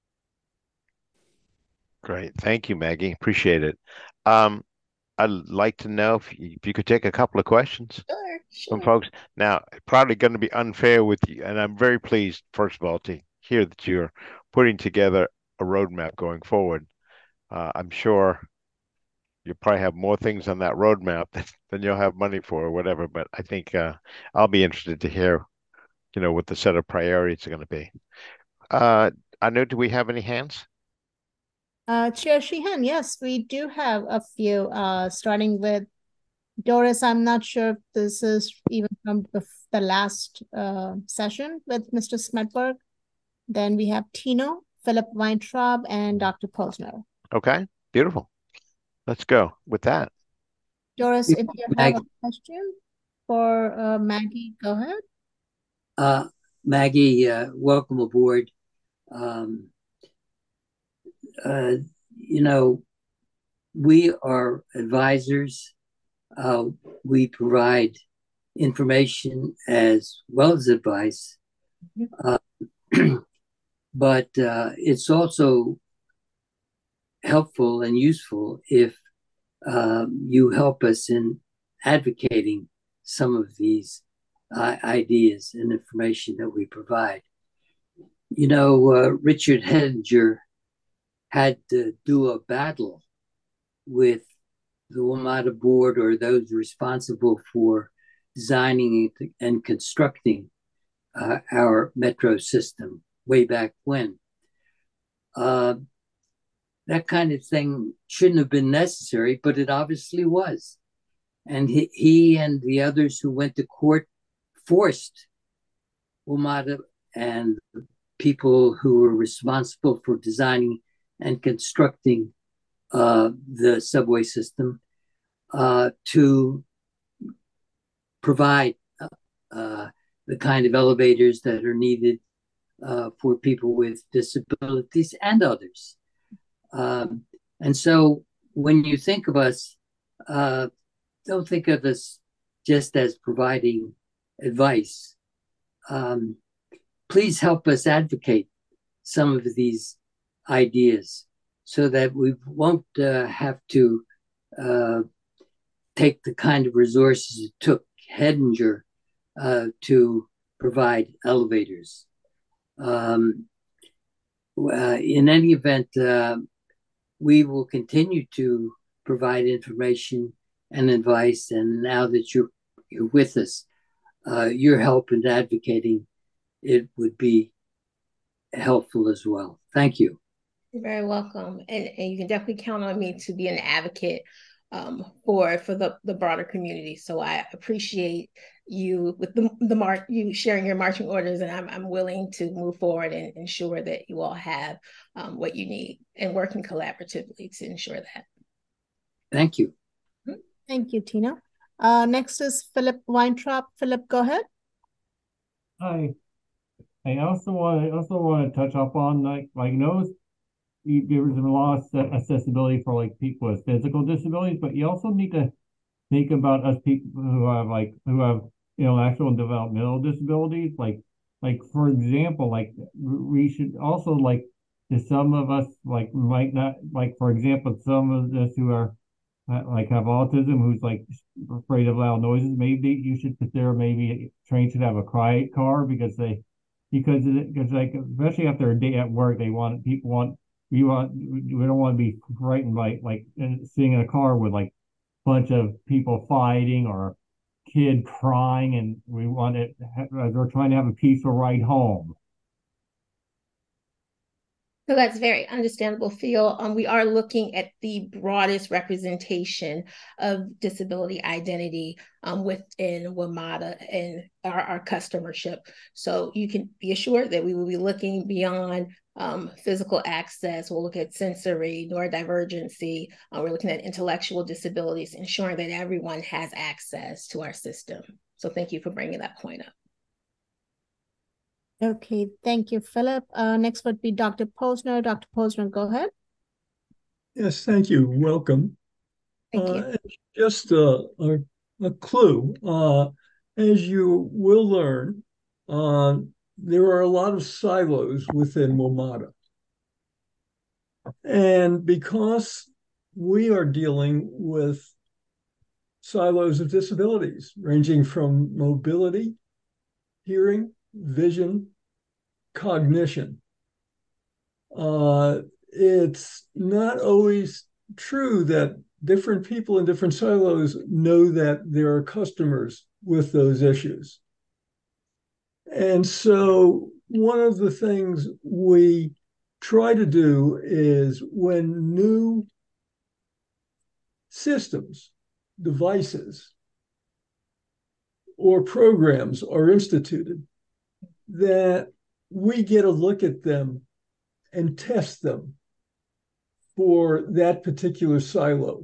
Great. Thank you, Maggie. Appreciate it. Um, I'd like to know if you, if you could take a couple of questions Sure, from sure. folks. Now, probably going to be unfair with you, and I'm very pleased, first of all, to hear that you're putting together a roadmap going forward. Uh, I'm sure you'll probably have more things on that roadmap than, than you'll have money for or whatever, but I think uh, I'll be interested to hear, you know, what the set of priorities are going to be. Uh, Anu, do we have any hands? Uh, Chair Sheehan, yes, we do have a few, uh, starting with Doris. I'm not sure if this is even from the, the last uh, session with Mister Smedberg. Then we have Tino, Philip Weintraub, and Doctor Posner. Okay, beautiful. Let's go with that. Doris, if you have Maggie. a question for uh, Maggie, go ahead. Uh, Maggie, uh, welcome aboard. Um, uh, you know, we are advisors. Uh, we provide information as well as advice. Uh, but uh, it's also helpful and useful if um, you help us in advocating some of these uh, ideas and information that we provide. You know, uh, Richard Hedinger had to do a battle with the WMATA board or those responsible for designing and constructing uh, our metro system way back when. Uh, that kind of thing shouldn't have been necessary, but it obviously was. And he, he and the others who went to court forced WMATA and people who were responsible for designing and constructing uh, the subway system uh, to provide uh, uh, the kind of elevators that are needed uh, for people with disabilities and others. Um, and so when you think of us, uh, don't think of us just as providing advice. Um, please help us advocate some of these ideas so that we won't uh, have to uh, take the kind of resources it took Hedinger uh, to provide elevators. Um, uh, in any event, uh, we will continue to provide information and advice. And now that you're, you're with us, uh, your help in advocating it would be helpful as well. Thank you. You're very welcome. And, and you can definitely count on me to be an advocate um, for for the, the broader community. So I appreciate you with the, the march, you sharing your marching orders, and I'm, I'm willing to move forward and ensure that you all have um, what you need and working collaboratively to ensure that. Thank you. Thank you, Tina. Uh, next is Philip Weintraub. Philip, go ahead. Hi. I also want I also want to touch up on like like those there's a lot of accessibility for like people with physical disabilities, but you also need to think about us people who have like who have intellectual and developmental disabilities. Like like for example, like we should also like to some of us like might not like for example some of us who are like have autism who's like afraid of loud noises. Maybe you should consider maybe trains should have a quiet car because they because because like especially after a day at work they want people want we want we don't want to be frightened by like sitting in a car with like a bunch of people fighting or a kid crying, and we want it as we're trying to have a peaceful ride home. So that's very understandable, Phil. Um, we are looking at the broadest representation of disability identity um, within WMATA and our, our customership. So you can be assured that we will be looking beyond um, physical access. We'll look at sensory, neurodivergency. Uh, we're looking at intellectual disabilities, ensuring that everyone has access to our system. So thank you for bringing that point up. Okay, thank you, Philip. Uh, next would be Doctor Posner. Doctor Posner, go ahead. Yes, thank you. Welcome. Thank uh, you. Just a, a, a clue. Uh, as you will learn, uh, there are a lot of silos within WMATA. And because we are dealing with silos of disabilities, ranging from mobility, hearing, vision, cognition. Uh, it's not always true that different people in different silos know that there are customers with those issues. And so one of the things we try to do is when new systems, devices, or programs are instituted, that we get a look at them and test them for that particular silo,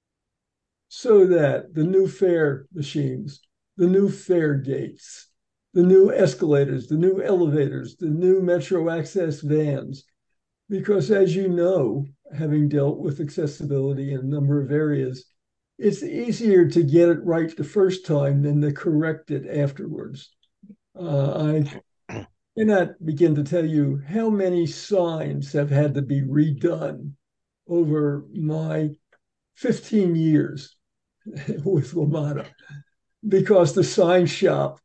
so that the new fare machines, the new fare gates, the new escalators, the new elevators, the new Metro Access vans, because as you know, having dealt with accessibility in a number of areas, it's easier to get it right the first time than to correct it afterwards. Uh, I cannot begin to tell you how many signs have had to be redone over my fifteen years with WMATA, because the sign shop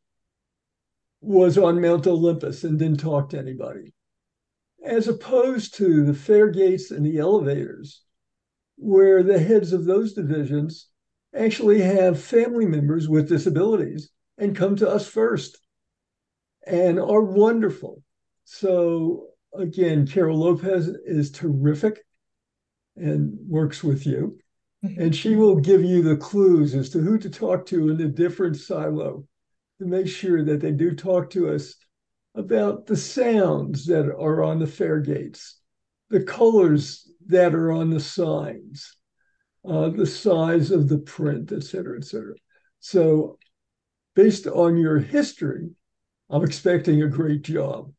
was on Mount Olympus and didn't talk to anybody, as opposed to the fare gates and the elevators, where the heads of those divisions actually have family members with disabilities and come to us first and are wonderful. So again, Carol Lopez is terrific and works with you. And she will give you the clues as to who to talk to in the different silo to make sure that they do talk to us about the sounds that are on the fare gates, the colors that are on the signs, uh, the size of the print, et cetera, et cetera. So based on your history, I'm expecting a great job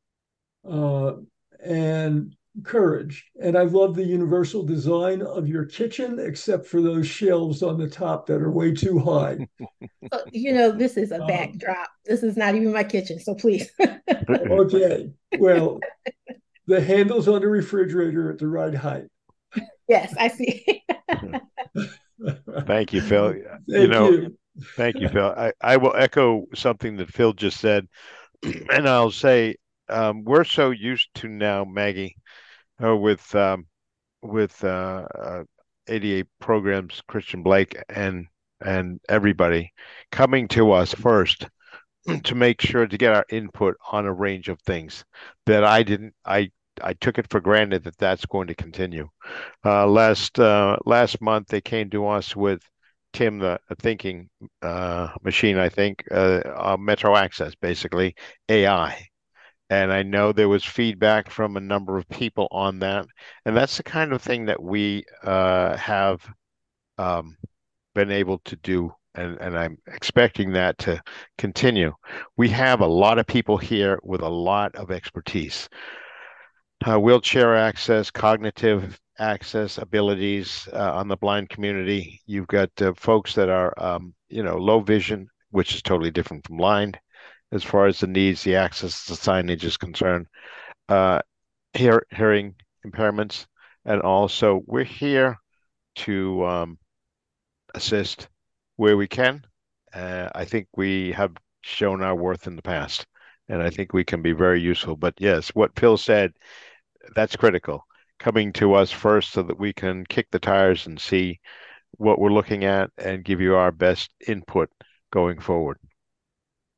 uh, and courage. And I love the universal design of your kitchen, except for those shelves on the top that are way too high. So, you know, this is a Um, backdrop. This is not even my kitchen, so please. Okay, well, the handles on the refrigerator are at the right height. Yes, I see. Thank you, Phil. Thank you know, you. Thank you, Phil. I, I will echo something that Phil just said, and I'll say um, we're so used to now, Maggie, uh, with um, with uh, uh, A D A programs, Christian Blake and and everybody coming to us first to make sure to get our input on a range of things that I didn't. I I took it for granted that that's going to continue. Uh, last uh, last month they came to us with Tim, the thinking uh, machine, I think, uh, uh, Metro Access, basically A I. And I know there was feedback from a number of people on that. And that's the kind of thing that we uh, have um, been able to do. And, and I'm expecting that to continue. We have a lot of people here with a lot of expertise. Uh, wheelchair access, cognitive access abilities uh, on the blind community. You've got uh, folks that are, um, you know, low vision, which is totally different from blind as far as the needs, the access, the signage is concerned. Uh, hear, hearing impairments. And also we're here to um, assist where we can. Uh, I think we have shown our worth in the past, and I think we can be very useful. But yes, what Phil said, that's critical. Coming to us first so that we can kick the tires and see what we're looking at and give you our best input going forward.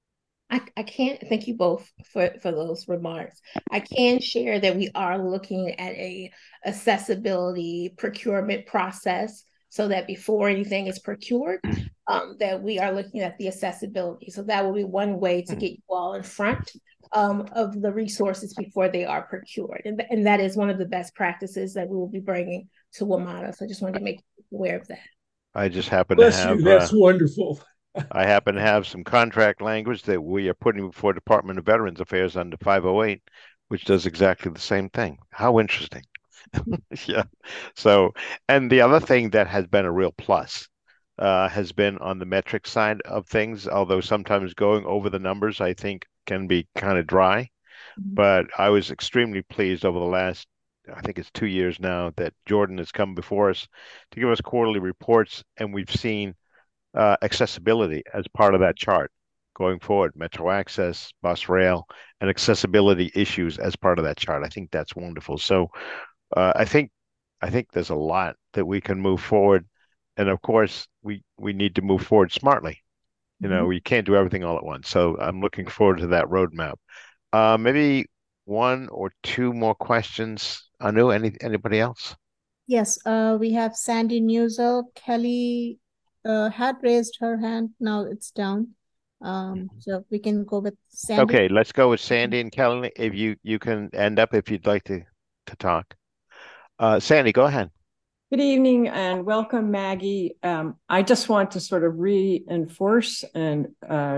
I, I can't thank you both for, for those remarks. I can share that we are looking at a accessibility procurement process so that before anything is procured, um, that we are looking at the accessibility. So that will be one way to get you all in front um, of the resources before they are procured. And, and that is one of the best practices that we will be bringing to WMATA. So I just wanted to make you aware of that. I just happen Bless to have. you. That's uh, wonderful. I happen to have some contract language that we are putting before Department of Veterans Affairs under five oh eight, which does exactly the same thing. How interesting. Yeah. So, and the other thing that has been a real plus uh, has been on the metric side of things, although sometimes going over the numbers, I think, can be kind of dry. Mm-hmm. But I was extremely pleased over the last, I think it's two years now, that Jordan has come before us to give us quarterly reports, and we've seen Uh, accessibility as part of that chart going forward, Metro Access, bus rail, and accessibility issues as part of that chart. I think that's wonderful. So uh, I think I think there's a lot that we can move forward, and of course we we need to move forward smartly. You know, mm-hmm. You can't do everything all at once. So I'm looking forward to that roadmap. Uh, maybe one or two more questions. Anu, any anybody else? Yes, uh, we have Sandy Newsel, Kelly. Uh, had raised her hand. Now it's down. Um, so we can go with Sandy. Okay, let's go with Sandy and Kelly. If you you can end up if you'd like to to talk. Uh, Sandy, go ahead. Good evening and welcome, Maggie. Um, I just want to sort of reinforce and uh,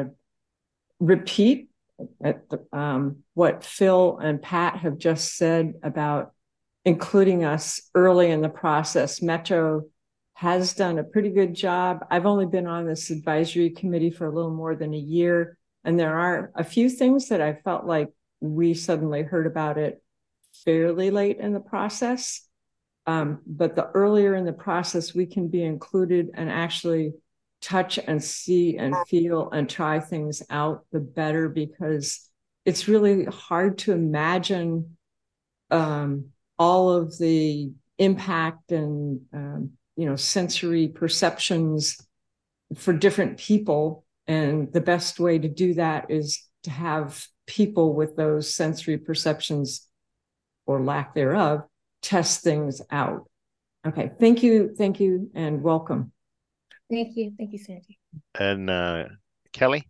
repeat at the, um, what Phil and Pat have just said about including us early in the process. Metro has done a pretty good job. I've only been on this advisory committee for a little more than a year, and there are a few things that I felt like we suddenly heard about it fairly late in the process. Um, but the earlier in the process we can be included and actually touch and see and feel and try things out, the better, because it's really hard to imagine um, all of the impact and um, you know, sensory perceptions for different people. And the best way to do that is to have people with those sensory perceptions or lack thereof test things out. Okay, thank you, thank you, and welcome. Thank you, thank you, Sandy. And uh, Kelly?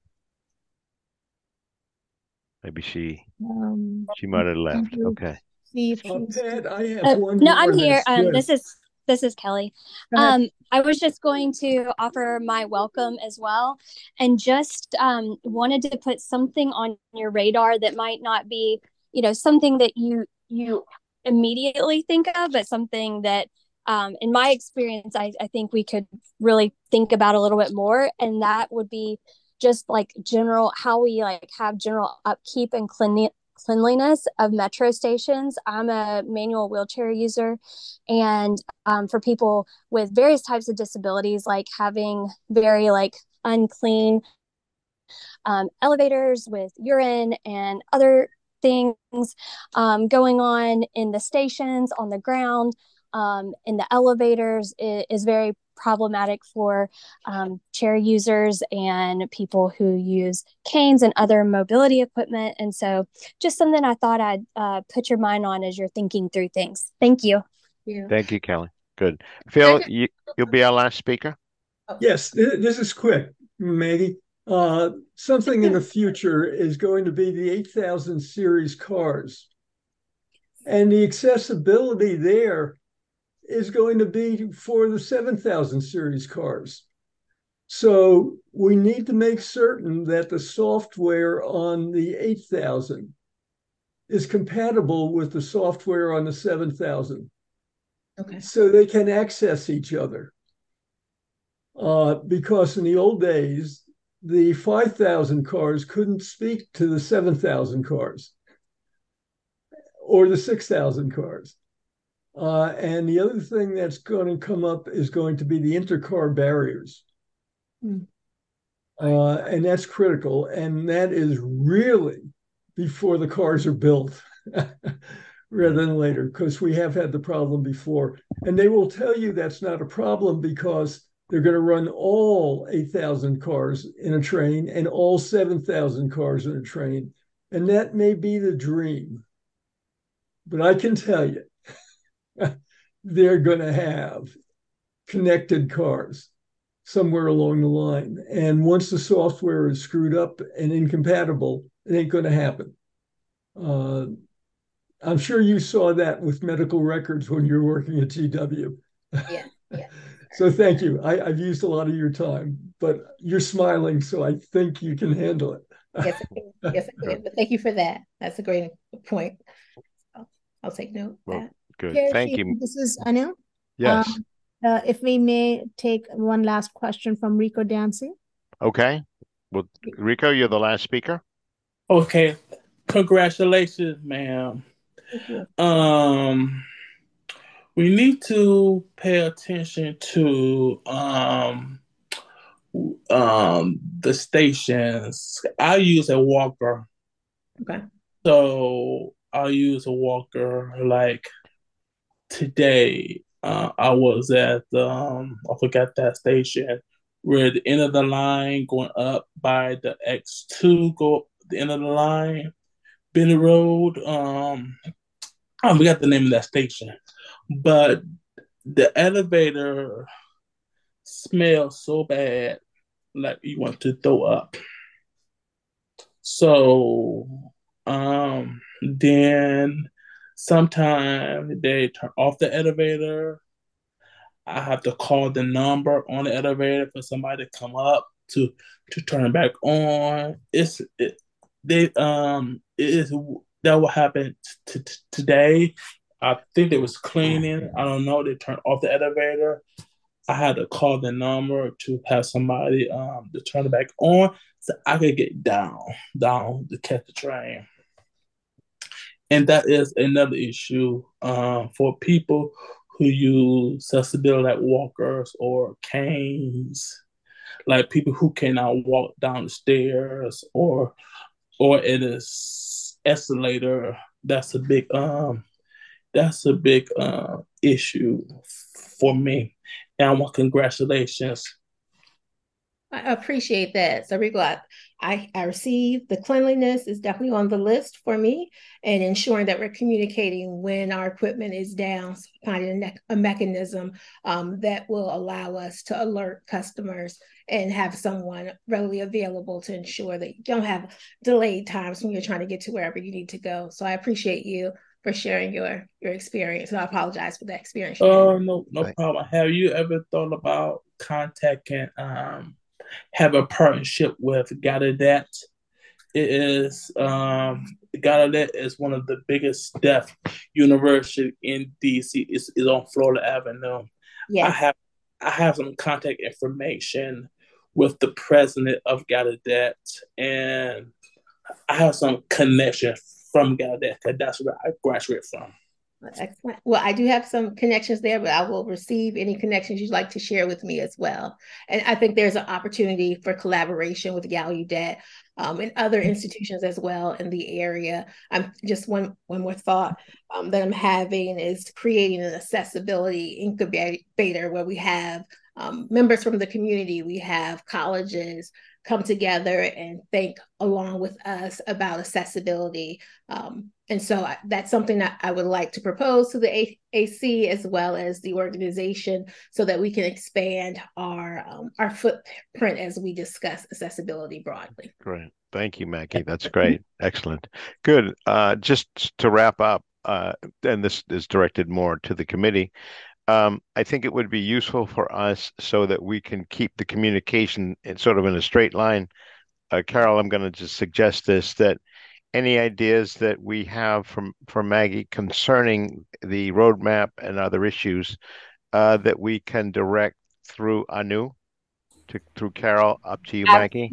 Maybe she, um, she might have left, okay. Uh, Pat, I have uh, one No, more I'm here. Um, good. this is This is Kelly. Um, I was just going to offer my welcome as well, and just um, wanted to put something on your radar that might not be, you know, something that you you immediately think of, but something that, um, in my experience, I, I think we could really think about a little bit more, and that would be just like general how we like have general upkeep and clean, cleanliness of metro stations. I'm a manual wheelchair user, and um, for people with various types of disabilities, like having very like unclean um, elevators with urine and other things um, going on in the stations, on the ground, um, in the elevators is, is very problematic for um, chair users and people who use canes and other mobility equipment. And so just something I thought I'd uh, put your mind on as you're thinking through things. Thank you. Yeah. Thank you, Kelly. Good. Phil, you, you'll be our last speaker? Yes, this is quick, Maggie. Uh, something in the future is going to be the eight thousand series cars. And the accessibility there is going to be for the seven thousand series cars. So we need to make certain that the software on the eight thousand is compatible with the software on the seven thousand. Okay. So they can access each other. Uh, because in the old days, the five thousand cars couldn't speak to the seven thousand cars or the six thousand cars. Uh, and the other thing that's going to come up is going to be the intercar barriers. Mm. Uh, and that's critical. And that is really before the cars are built rather than later, because we have had the problem before. And they will tell you that's not a problem because they're going to run all eight thousand cars in a train and all seven thousand cars in a train. And that may be the dream. But I can tell you, they're going to have connected cars somewhere along the line. And once the software is screwed up and incompatible, it ain't going to happen. Uh, I'm sure you saw that with medical records when you were working at T W. Yeah, yeah. So thank you. I, I've used a lot of your time, but you're smiling, so I think you can handle it. Yes, I can. Yes, I can. But thank you for that. That's a great point. So I'll take note of Well, that. good. Chair Thank Sheehan, you. This is Anu. Yes. Um, Uh, if we may take one last question from Rico Dancy. Okay. Well, Rico, you're the last speaker. Okay. Congratulations, ma'am. Thank you. Um, we need to pay attention to um, um, the stations. I use a walker. Okay. So I use a walker like today. Uh, I was at the, um, I forgot that station where the end of the line going up by the X two, go the end of the line, Benny Road. Um, I forgot the name of that station, but the elevator smells so bad, like you want to throw up. So, um, then sometimes they turn off the elevator. I have to call the number on the elevator for somebody to come up to to turn it back on. It's it, they um it is that will happen t- t- today. I think it was cleaning. I don't know. They turned off the elevator. I had to call the number to have somebody um to turn it back on so I could get down down to catch the train. And that is another issue uh, for people who use accessibility like walkers or canes, like people who cannot walk down the stairs or or in a escalator. That's a big um that's a big uh, issue for me. And I want congratulations. I appreciate that. So Rico, I, I, I received the cleanliness is definitely on the list for me, and ensuring that we're communicating when our equipment is down, so finding a, a mechanism um, that will allow us to alert customers and have someone readily available to ensure that you don't have delayed times when you're trying to get to wherever you need to go. So I appreciate you for sharing your your experience. And I apologize for that experience. Oh, uh, no, no problem. Have you ever thought about contacting um have a partnership with Gallaudet? It is um Gallaudet is one of the biggest deaf university in D C. It's, it's on Florida Avenue. Yes. I have I have some contact information with the president of Gallaudet, and I have some connection from Gallaudet because that's where I graduated from. Excellent. Well, I do have some connections there, but I will receive any connections you'd like to share with me as well. And I think there's an opportunity for collaboration with Gallaudet um, and other institutions as well in the area. I'm just one one more thought um, that I'm having is creating an accessibility incubator where we have um, members from the community, we have colleges come together and think along with us about accessibility. Um, and so I, that's something that I would like to propose to the A- AC as well as the organization so that we can expand our um, our footprint as we discuss accessibility broadly. Great. Thank you, Maggie. That's great. Excellent. Good. Uh, just to wrap up, uh, and this is directed more to the committee, Um, I think it would be useful for us so that we can keep the communication in sort of in a straight line. Uh, Carol, I'm going to just suggest this, that any ideas that we have from, from Maggie concerning the roadmap and other issues uh, that we can direct through Anu, to, through Carol, up to you, Maggie.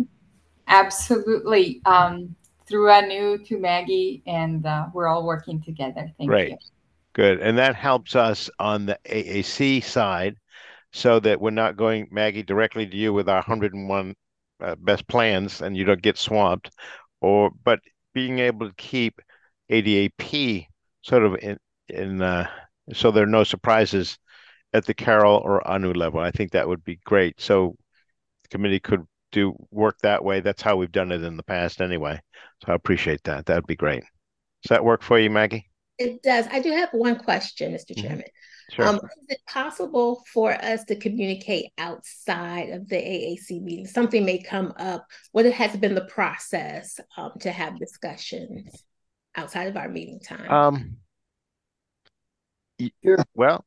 Absolutely. Um, through Anu to Maggie, and uh, we're all working together. Thank Great. you. Good. And that helps us on the A A C side so that we're not going, Maggie, directly to you with our one hundred and one uh, best plans and you don't get swamped, or but being able to keep A D A P sort of in, in uh, so there are no surprises at the Carol or Anu level. I think that would be great. So the committee could do work that way. That's how we've done it in the past anyway. So I appreciate that. That'd be great. Does that work for you, Maggie? It does. I do have one question, Mister Mhm. Chairman. Sure. Um, is it possible for us to communicate outside of the A A C meeting? Something may come up. What has been the process um, to have discussions outside of our meeting time? Um, y- well,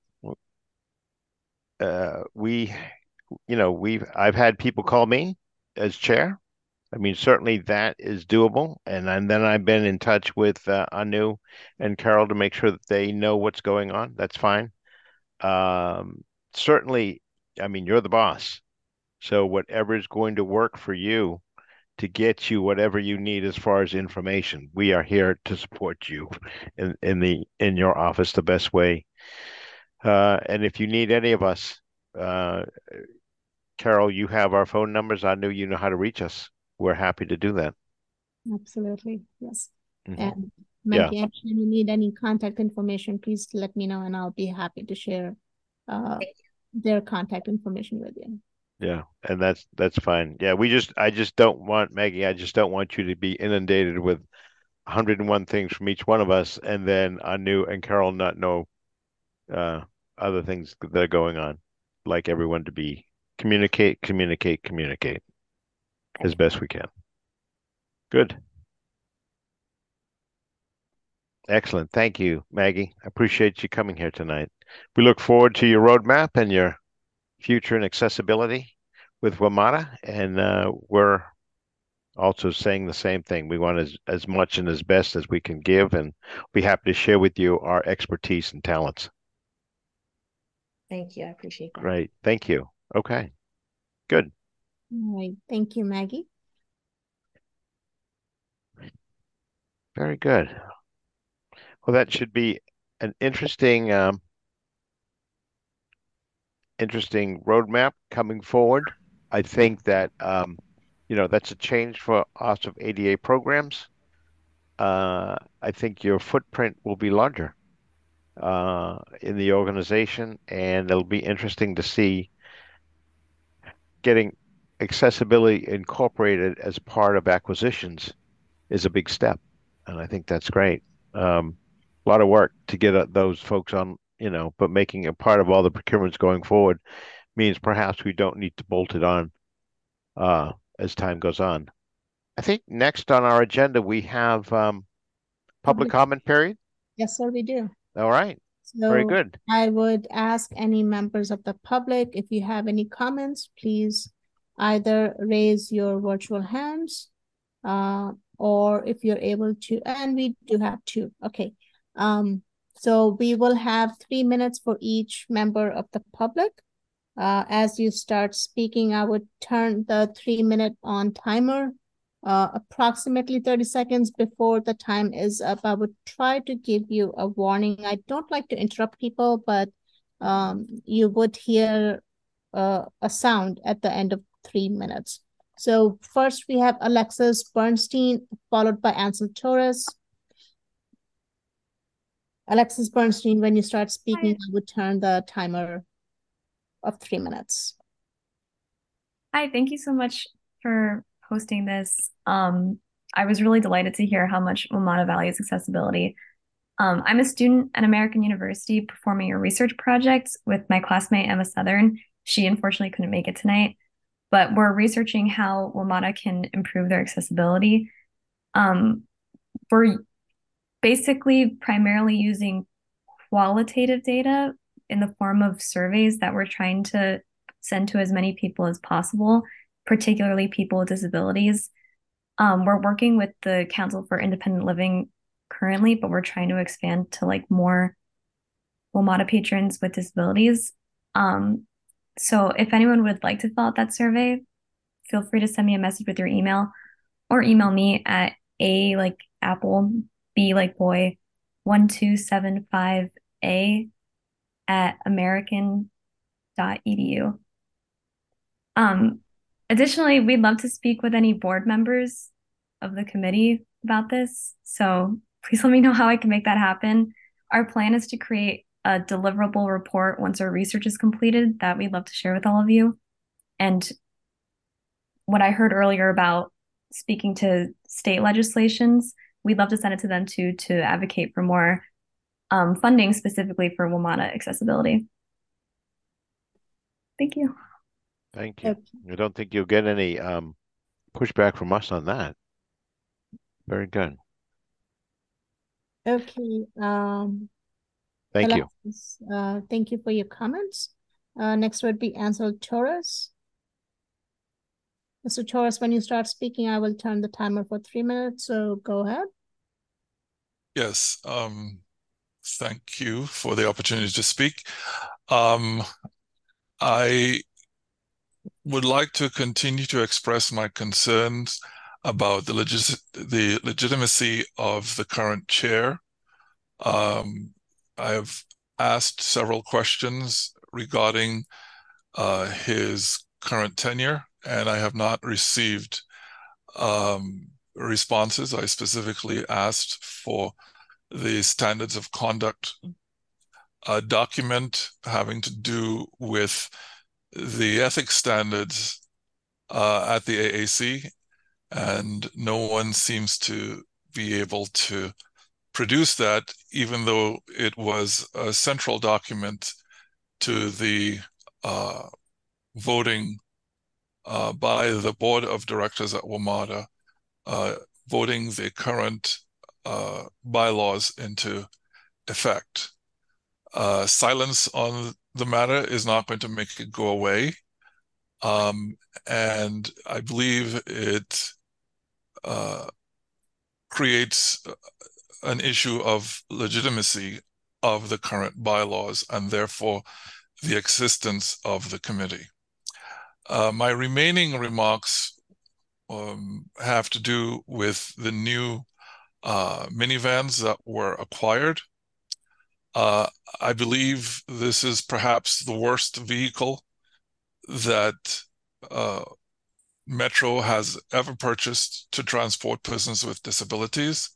uh, we, you know, we've, I've had people call me as chair. I mean, certainly that is doable. And, and then I've been in touch with uh, Anu and Carol to make sure that they know what's going on. That's fine. Um, certainly, I mean, you're the boss. So whatever is going to work for you to get you whatever you need as far as information, we are here to support you in, in the in your office the best way. Uh, and if you need any of us, uh, Carol, you have our phone numbers. I know you know how to reach us. We're happy to do that. Absolutely. Yes. Mhm. And Yeah. Maggie, if you need any contact information, please let me know and I'll be happy to share uh, their contact information with you. Yeah, and that's that's fine. Yeah, we just I just don't want Maggie, I just don't want you to be inundated with one hundred and one things from each one of us and then Anu and Carol not know uh other things that are going on. Like everyone to be communicate, communicate, communicate as best we can. Good. Excellent. Thank you, Maggie. I appreciate you coming here tonight. We look forward to your roadmap and your future in accessibility with WMATA, and uh, we're also saying the same thing. We want as, as much and as best as we can give, and be happy to share with you our expertise and talents. Thank you. I appreciate that. Great. Thank you. Okay. Good. All right. Thank you, Maggie. Very good. Well, that should be an interesting, um, interesting roadmap coming forward. I think that, um, you know, that's a change for us of A D A programs. Uh, I think your footprint will be larger uh, in the organization, and it'll be interesting to see getting accessibility incorporated as part of acquisitions is a big step, and I think that's great. Um, a lot of work to get uh, those folks on, you know, but making it part of all the procurements going forward means perhaps we don't need to bolt it on uh, as time goes on. I think next on our agenda we have um, public Public- comment period. Yes, sir, we do. All right. Very So good. I would ask any members of the public, if you have any comments, please either raise your virtual hands uh, or if you're able to, and we do have two. Okay. Um, so we will have three minutes for each member of the public. Uh, as you start speaking, I would turn the three minute on timer. Uh, approximately thirty seconds before the time is up, I would try to give you a warning. I don't like to interrupt people, but um, you would hear uh, a sound at the end of three minutes. So first we have Alexis Bernstein, followed by Ansel Torres. Alexis Bernstein, when you start speaking, I would turn the timer of three minutes. Hi, thank you so much for hosting this. Um, I was really delighted to hear how much WMATA values accessibility. Um, I'm a student at American University performing a research project with my classmate Emma Southern. She unfortunately couldn't make it tonight, but we're researching how WMATA can improve their accessibility. Um, we're basically primarily using qualitative data in the form of surveys that we're trying to send to as many people as possible, particularly people with disabilities. Um, we're working with the Council for Independent Living currently, but we're trying to expand to like more WMATA patrons with disabilities. Um, so if anyone would like to fill out that survey, feel free to send me a message with your email or email me at A like apple, B like boy, one two seven five A at american dot e d u. Um, additionally, we'd love to speak with any board members of the committee about this. So please let me know how I can make that happen. Our plan is to create a deliverable report once our research is completed that we'd love to share with all of you. And what I heard earlier about speaking to state legislations, we'd love to send it to them too, to advocate for more um, funding specifically for WMATA accessibility. Thank you. Thank you. I don't think you'll get any um, pushback from us on that. Very good. Okay. Um, Thank you. Alexis, uh, thank you for your comments. Uh, next would be Ansel Torres. Mister Torres, when you start speaking, I will turn the timer for three minutes, so go ahead. Yes, um, thank you for the opportunity to speak. Um, I would like to continue to express my concerns about the, legis the legitimacy of the current chair. Um, I have asked several questions regarding uh, his current tenure, and I have not received um, responses. I specifically asked for the standards of conduct uh, document having to do with the ethics standards uh, at the A A C, and no one seems to be able to produce that, even though it was a central document to the uh, voting uh, by the board of directors at WMATA, uh, voting the current uh, bylaws into effect. Uh, silence on the matter is not going to make it go away. Um, and I believe it uh, creates an issue of legitimacy of the current bylaws and therefore the existence of the committee. Uh, my remaining remarks um, have to do with the new uh, minivans that were acquired. Uh, I believe this is perhaps the worst vehicle that uh, Metro has ever purchased to transport persons with disabilities.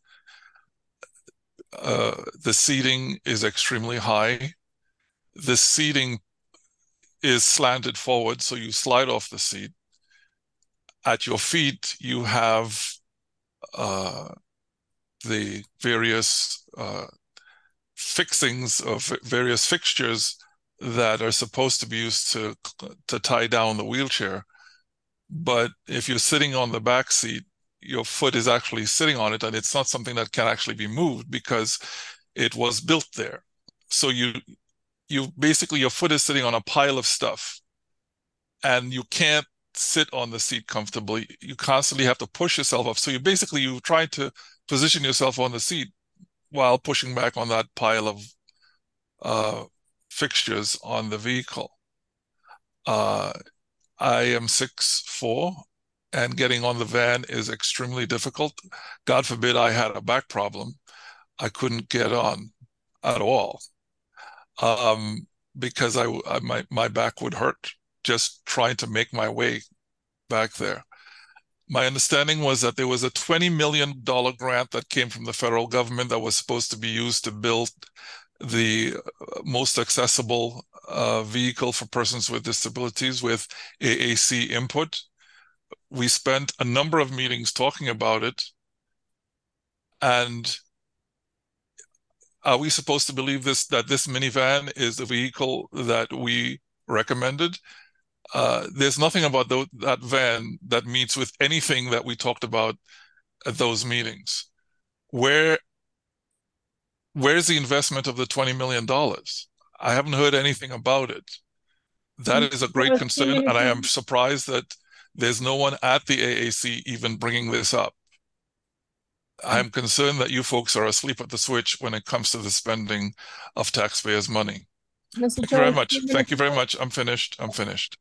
Uh, the seating is extremely high. The seating is slanted forward, so you slide off the seat. At your feet, you have uh, the various uh, fixings of various fixtures that are supposed to be used to, to tie down the wheelchair. But if you're sitting on the back seat, your foot is actually sitting on it, and it's not something that can actually be moved because it was built there. So you, you basically, your foot is sitting on a pile of stuff, and you can't sit on the seat comfortably. You constantly have to push yourself up. So you basically, you try to position yourself on the seat while pushing back on that pile of uh, fixtures on the vehicle. Uh, I am six foot four, and getting on the van is extremely difficult. God forbid I had a back problem. I couldn't get on at all um, because I, I my, my back would hurt just trying to make my way back there. My understanding was that there was a twenty million dollar grant that came from the federal government that was supposed to be used to build the most accessible uh, vehicle for persons with disabilities with A A C input. We spent a number of meetings talking about it. And are we supposed to believe this, that this minivan is the vehicle that we recommended? Uh, there's nothing about th that van that meets with anything that we talked about at those meetings. Where, where's the investment of the twenty million dollars? I haven't heard anything about it. That is a great concern, and I am surprised that there's no one at the A A C even bringing this up. I'm concerned that you folks are asleep at the switch when it comes to the spending of taxpayers' money. Mister Thank you very George, much. two Thank minutes. you very much. I'm finished. I'm finished.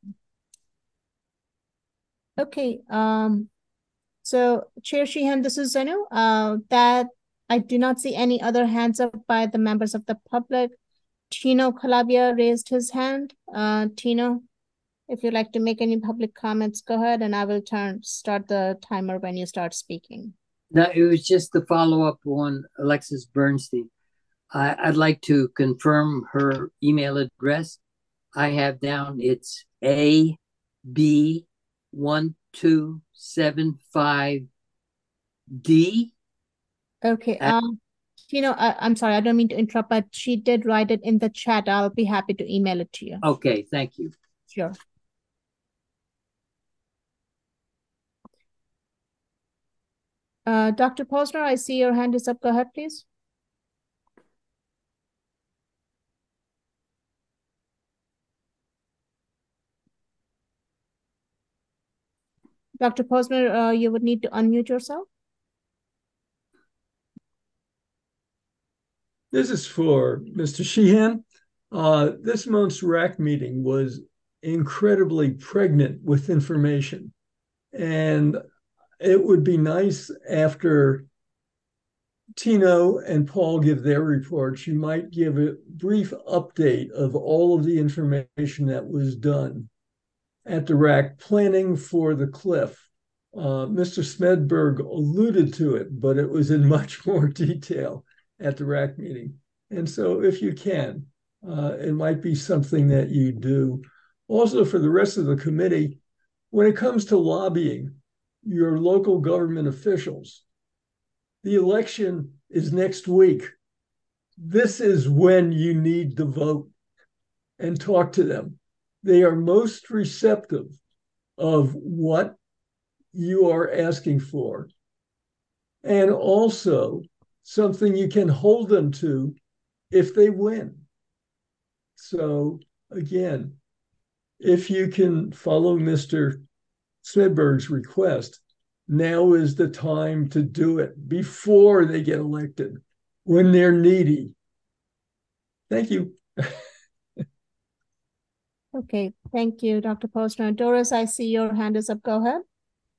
Okay, um, so Chair Sheehan, this is Zanu. Uh, that I do not see any other hands up by the members of the public. Tino Calabia raised his hand. Uh, Tino, if you'd like to make any public comments, go ahead, and I will turn start the timer when you start speaking. No, it was just to follow up on Alexis Bernstein. I, I'd like to confirm her email address. I have down it's A B one two seven five D. Okay. At- Um, you know, I, I'm sorry, I don't mean to interrupt, but she did write it in the chat. I'll be happy to email it to you. Okay, thank you. Sure. Uh, Doctor Posner, I see your hand is up. Go ahead, please. Doctor Posner, uh, you would need to unmute yourself. This is for Mister Sheehan. Uh, this month's R A C meeting was incredibly pregnant with information. And it would be nice after Tino and Paul give their reports, you might give a brief update of all of the information that was done at the R A C planning for the cliff. Uh, Mister Smedberg alluded to it, but it was in much more detail at the R A C meeting. And so if you can, uh, it might be something that you do. Also, for the rest of the committee, when it comes to lobbying your local government officials, the election is next week. This is when you need to vote and talk to them. They are most receptive of what you are asking for, and also something you can hold them to if they win. So again, if you can follow Mister Smedberg's request, now is the time to do it before they get elected, when they're needy. Thank you. Okay, thank you, Doctor Posner. Doris, I see your hand is up. Go ahead.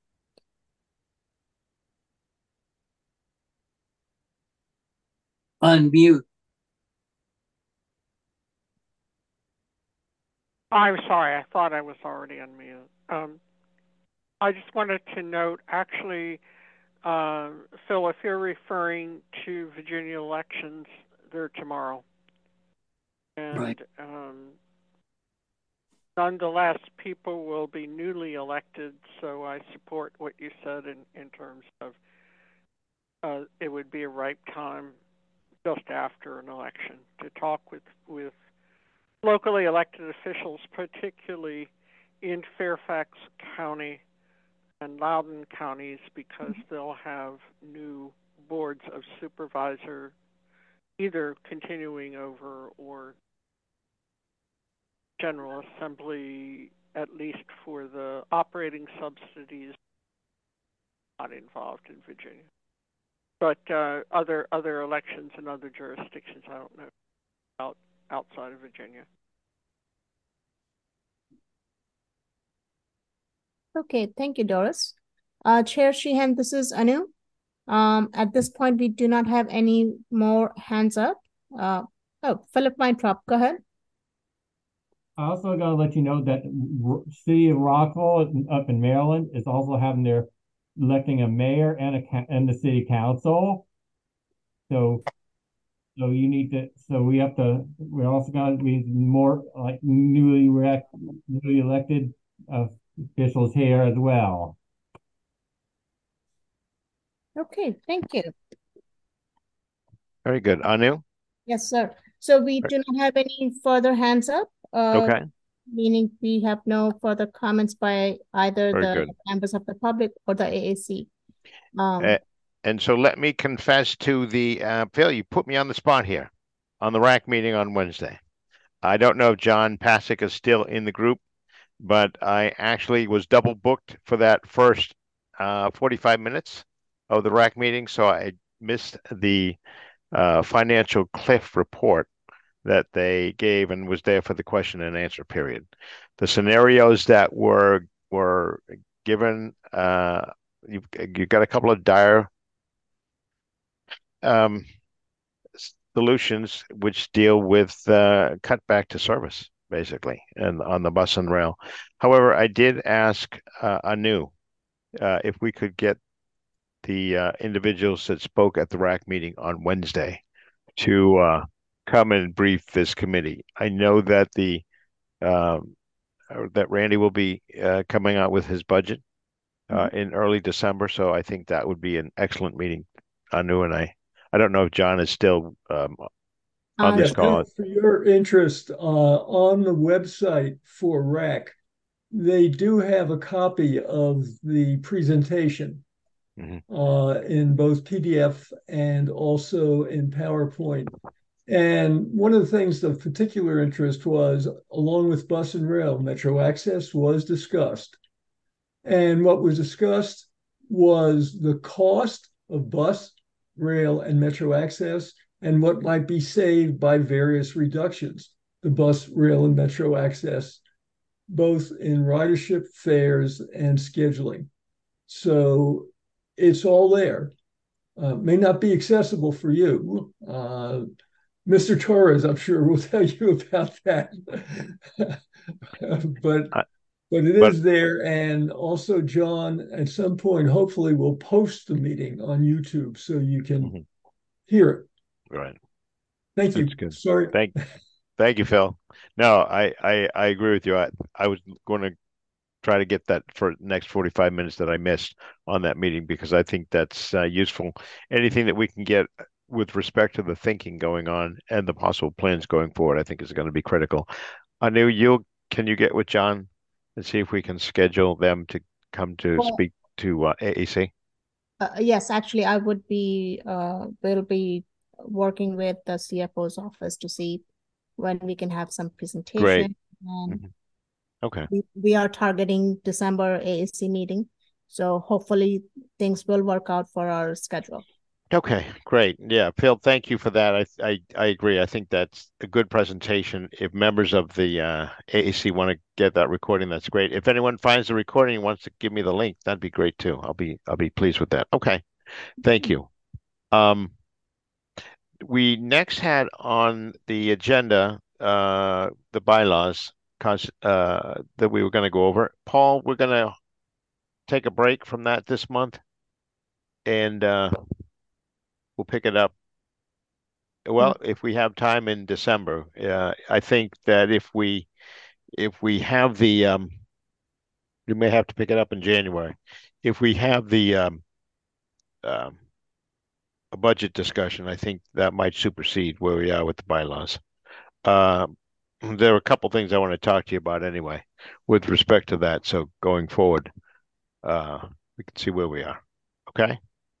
Unmute. I'm sorry, I thought I was already unmuted. Um, I just wanted to note, actually, uh, Phil, if you're referring to Virginia elections, they're tomorrow. And right. um, nonetheless, people will be newly elected, so I support what you said in, in terms of uh, it would be a ripe time just after an election to talk with, with locally elected officials, particularly in Fairfax County and Loudoun counties, because they'll have new boards of supervisor either continuing over or General Assembly, at least for the operating subsidies, not involved in Virginia. But uh, other other elections in other jurisdictions, I don't know about outside of Virginia. Okay, thank you, Doris. Uh, Chair Sheehan, this is Anu. Um, at this point, we do not have any more hands up. Uh, oh, Philip Weintraub, go ahead. I also got to let you know that R- City of Rockville up in Maryland is also having their electing a mayor and a and the city council. So, so you need to. So we have to. We're also going to be more like newly rec, newly elected uh, officials here as well. Okay, thank you. Very good. Anu? Yes, sir. So we do not have any further hands up. Uh, Okay. Meaning we have no further comments by either Very the good. members of the public or the A A C. Um, Uh, and so let me confess to the, uh, Phil, you put me on the spot here on the R A C meeting on Wednesday. I don't know if John Pasick is still in the group, but I actually was double booked for that first uh, forty-five minutes of the R A C meeting. So I missed the uh, financial cliff report that they gave and was there for the question and answer period. The scenarios that were were given, uh, you've, you've got a couple of dire um, solutions which deal with uh, cut back to service, basically, and on the bus and rail. However, I did ask uh, Anu uh, if we could get the uh, individuals that spoke at the R A C meeting on Wednesday to uh, come and brief this committee. I know that the um, that Randy will be uh, coming out with his budget uh, Mm-hmm. in early December, so I think that would be an excellent meeting. Anu and I. I don't know if John is still um, on Uh, this Yeah, call. for, for your interest, uh, on the website for R A C, they do have a copy of the presentation Mhm. uh, in both P D F and also in PowerPoint. And one of the things of particular interest was, along with bus and rail, Metro Access was discussed. And what was discussed was the cost of bus, rail, and Metro Access, and what might be saved by various reductions, the bus, rail, and Metro Access, both in ridership, fares, and scheduling. So it's all there. Uh, may not be accessible for you. Uh, Mister Torres, I'm sure, will tell you about that. but Uh, but it but is there, and also John, at some point, hopefully, will post the meeting on YouTube so you can Mhm. hear it. Right. Thank you. That's good. Sorry. Thank, thank you, Phil. No, I, I, I agree with you. I, I was going to try to get that for next forty-five minutes that I missed on that meeting because I think that's uh, useful. Anything that we can get with respect to the thinking going on and the possible plans going forward, I think is going to be critical. Anu, you can you get with John and see if we can schedule them to come to Well, speak to uh, A A C? uh, yes, actually, I would be, uh, will be working with the C F O's office to see when we can have some Great. presentation. And Mhm. Okay. we, we are targeting December A A C meeting. So hopefully things will work out for our schedule. Okay, great. Yeah, Phil, thank you for that. I I, I agree. I think that's a good presentation. If members of the uh, A A C want to get that recording, that's great. If anyone finds the recording and wants to give me the link, that'd be great too. I'll be I'll be pleased with that. Okay, thank you. Um, we next had on the agenda uh, the bylaws cons uh, that we were going to go over. Paul, we're going to take a break from that this month, and uh, we'll pick it up. Well, if we have time in December, uh, I think that if we if we have the um, we may have to pick it up in January. If we have the um, um, a budget discussion, I think that might supersede where we are with the bylaws. Uh, there are a couple things I want to talk to you about anyway, with respect to that. So going forward, uh, we can see where we are. Okay.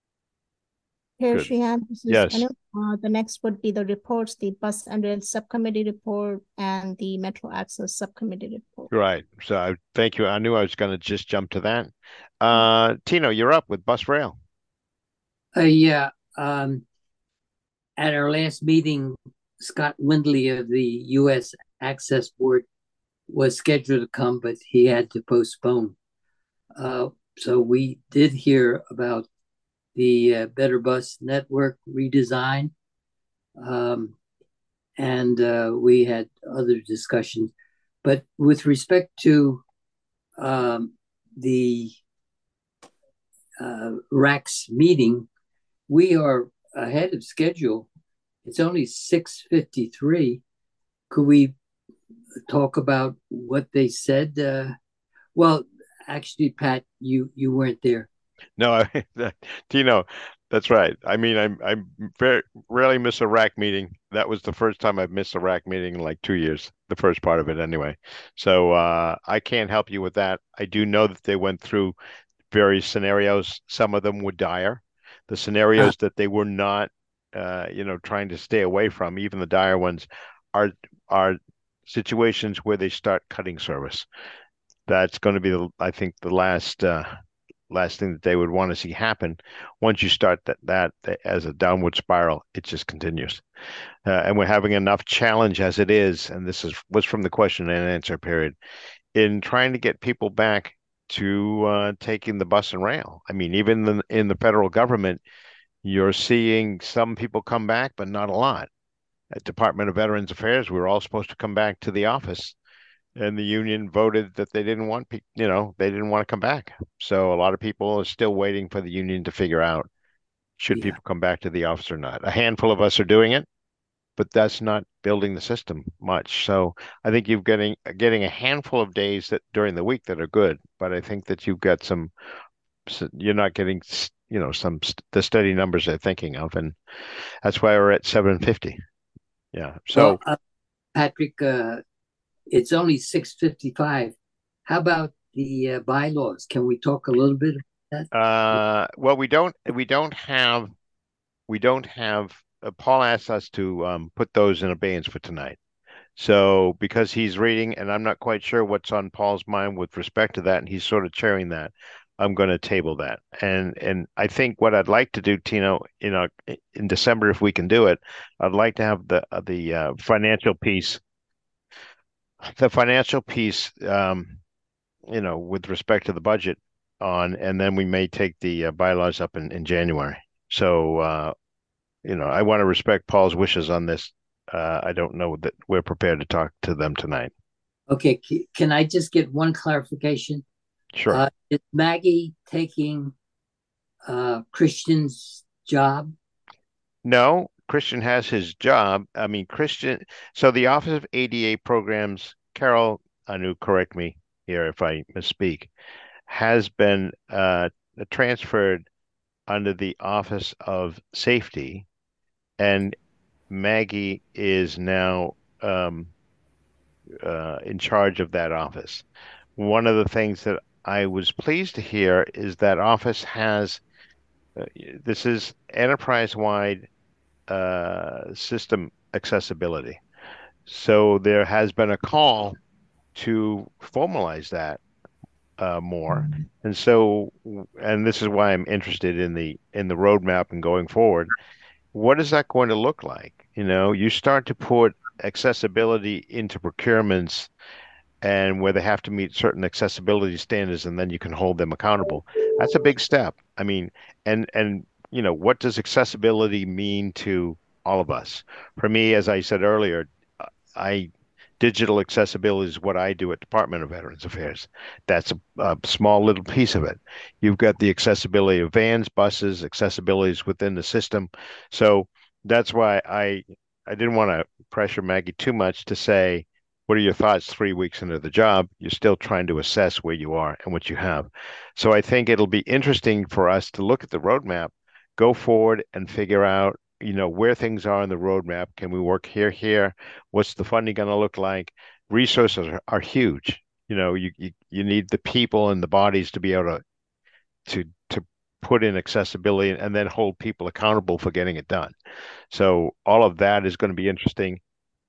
Here Good. she has, this is Yes. Anu. Uh, the next would be the reports, the bus and rail subcommittee report and the Metro Access subcommittee report. Right. So I, thank you. I knew I was going to just jump to that. Uh, Tino, you're up with bus rail. Uh, yeah. Um, at our last meeting, Scott Windley of the U S Access Board was scheduled to come, but he had to postpone. Uh, so we did hear about the uh, Better Bus Network redesign, um, and uh, we had other discussions. But with respect to um, the uh, R A C's meeting, we are ahead of schedule. It's only six fifty-three. Could we talk about what they said? Uh, well, actually, Pat, you you weren't there. No, I, Tino, that's right. I mean, I'm I'm very rarely miss a R A C meeting. That was the first time I've missed a R A C meeting in like two years, the first part of it anyway. So uh, I can't help you with that. I do know that they went through various scenarios. Some of them were dire. The scenarios that they were not, uh, you know, trying to stay away from, even the dire ones, are are situations where they start cutting service. That's going to be, the, I think, the last uh, last thing that they would want to see happen. Once you start that that as a downward spiral, it just continues. Uh, and we're having enough challenge as it is, and this is was from the question and answer period, in trying to get people back to uh, taking the bus and rail. I mean, even in, in the federal government, you're seeing some people come back, but not a lot. At Department of Veterans Affairs, we were all supposed to come back to the office, and the union voted that they didn't want, you know, they didn't want to come back. So a lot of people are still waiting for the union to figure out should Yeah. people come back to the office or not. A handful of us are doing it, but that's not building the system much. So I think you're getting getting a handful of days that during the week that are good, but I think that you've got some, you're not getting, you know, some the steady numbers they're thinking of, and that's why we're at seven fifty. Yeah. So, well, uh, Patrick, uh, it's only six fifty-five. How about the uh, bylaws? Can we talk a little bit about that? uh, well, we don't we don't have we don't have. Uh, Paul asked us to um, put those in abeyance for tonight. So because he's reading, and I'm not quite sure what's on Paul's mind with respect to that, and he's sort of chairing that, I'm going to table that. And and I think what I'd like to do, Tino, you know, in December, if we can do it, I'd like to have the uh, the uh, financial piece, the financial piece, um, you know, with respect to the budget on, and then we may take the uh, bylaws up in, in January. So, uh, you know, I want to respect Paul's wishes on this. Uh, I don't know that we're prepared to talk to them tonight. Okay, c- can I just get one clarification? Sure. Uh, is Maggie taking uh, Christian's job? No, Christian has his job. I mean, Christian, so the Office of A D A Programs, Carol Anu, correct me here if I misspeak, has been uh, transferred under the Office of Safety, and Maggie is now um, uh, in charge of that office. One of the things that I was pleased to hear is that office has, uh, this is enterprise-wide uh, system accessibility. So there has been a call to formalize that uh, more. And so, and this is why I'm interested in the in the roadmap and going forward. What is that going to look like? You know, you start to put accessibility into procurements and where they have to meet certain accessibility standards, and then you can hold them accountable. That's a big step. I mean, and and you know, what does accessibility mean to all of us? For me, as I said earlier, I digital accessibility is what I do at Department of Veterans Affairs. That's a, a small little piece of it. You've got the accessibility of vans, buses, accessibilities within the system. So that's why I I didn't want to pressure Maggie too much to say, what are your thoughts three weeks into the job? You're still trying to assess where you are and what you have. So I think it'll be interesting for us to look at the roadmap, go forward and figure out, you know, where things are in the roadmap. Can we work here, here? What's the funding going to look like? Resources are, are huge. You know, you, you you need the people and the bodies to be able to to to put in accessibility and then hold people accountable for getting it done. So all of that is going to be interesting.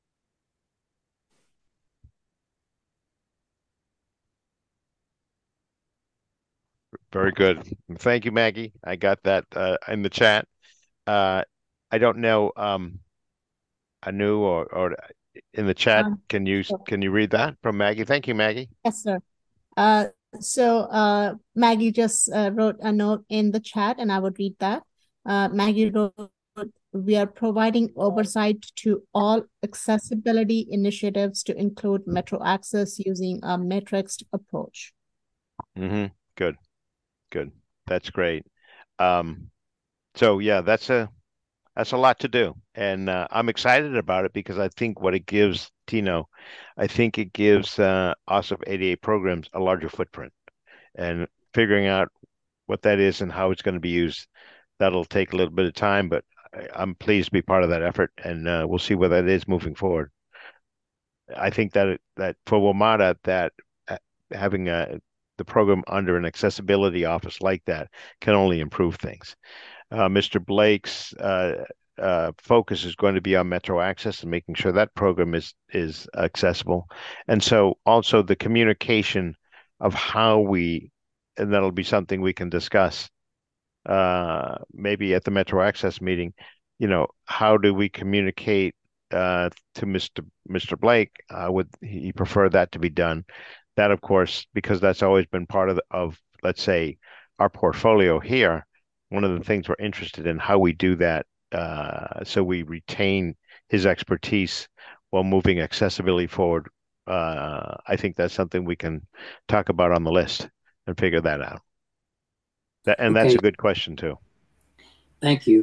Very good. Thank you, Maggie. I got that uh, in the chat. Uh, I don't know, um, Anu or, or in the chat. Um, Can you sure. can you read that from Maggie? Thank you, Maggie. Yes, sir. Uh, so uh, Maggie just uh, wrote a note in the chat, and I would read that. Uh, Maggie wrote, "We are providing oversight to all accessibility initiatives to include Metro Access using a matrixed approach." Mm-hmm. Good, good. That's great. Um, so yeah, that's a that's a lot to do, and uh, I'm excited about it because I think what it gives Tino, I think it gives uh, Office of A D A Programs a larger footprint, and figuring out what that is and how it's going to be used, that'll take a little bit of time, but I, I'm pleased to be part of that effort, and uh, we'll see where that is moving forward. I think that that for WMATA, that uh, having a the program under an accessibility office like that can only improve things. Uh, Mister Blake's uh, uh, focus is going to be on Metro Access and making sure that program is is accessible, and so also the communication of how we, and that'll be something we can discuss uh, maybe at the Metro Access meeting. You know, how do we communicate uh, to Mister Mister Blake? Uh, would he prefer that to be done? That, of course, because that's always been part of the, of let's say our portfolio here. One of the things we're interested in how we do that, uh, so we retain his expertise while moving accessibility forward. Uh, I think that's something we can talk about on the list and figure that out. That, and Okay. that's a good question too. Thank you.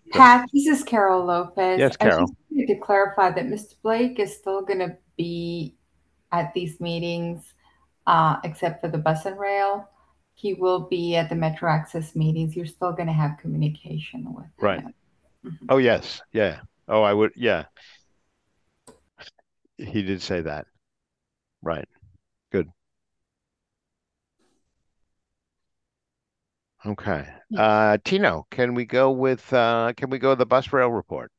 Pat, this is Carol Lopez. Yes, I Carol. just wanted to clarify that Mister Blake is still going to be at these meetings, uh, except for the bus and rail. He will be at the Metro Access meetings. You're still going to have communication with Right. him. Oh, yes. Yeah. Oh, I would. Yeah. He did say that. Right. Good. Okay. Uh, Tino, can we go with, uh, can we go the bus rail report?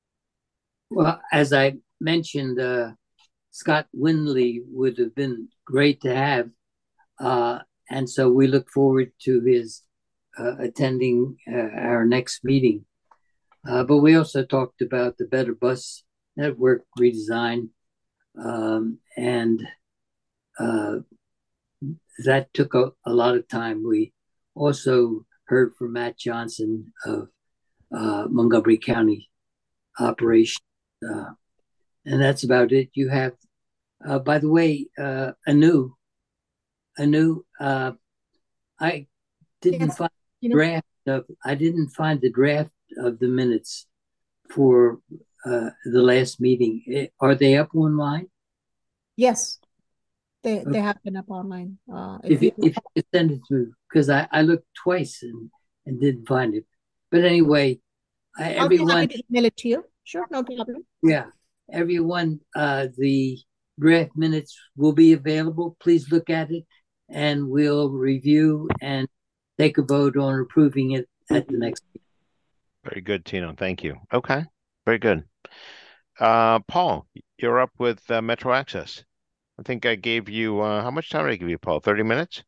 Well, as I mentioned, uh, Scott Winley would have been great to have. Uh, and so we look forward to his uh, attending uh, our next meeting. Uh, but we also talked about the Better Bus Network redesign. Um, and uh, that took a, a lot of time. We also heard from Matt Johnson of uh, Montgomery County Operations. Uh, and that's about it. You have, uh, by the way, uh, Anu, Anu, uh, I didn't Yes, find you the know. draft of, I didn't find the draft of the minutes for uh, the last meeting. Eh, Are they up online? Yes, they they have been up online. Uh, if If you you, if you could send it through, because I, I looked twice and, and didn't find it. But anyway, I, I'll be happy everyone, to email it to you. Sure, no problem. yeah, everyone, uh, the draft minutes will be available. Please look at it and we'll review and take a vote on approving it at the next meeting. Very good, Tino. Thank you. Okay. Very good. Uh, Paul, you're up with uh, Metro Access. I think I gave you, uh, how much time did I give you, Paul? thirty minutes?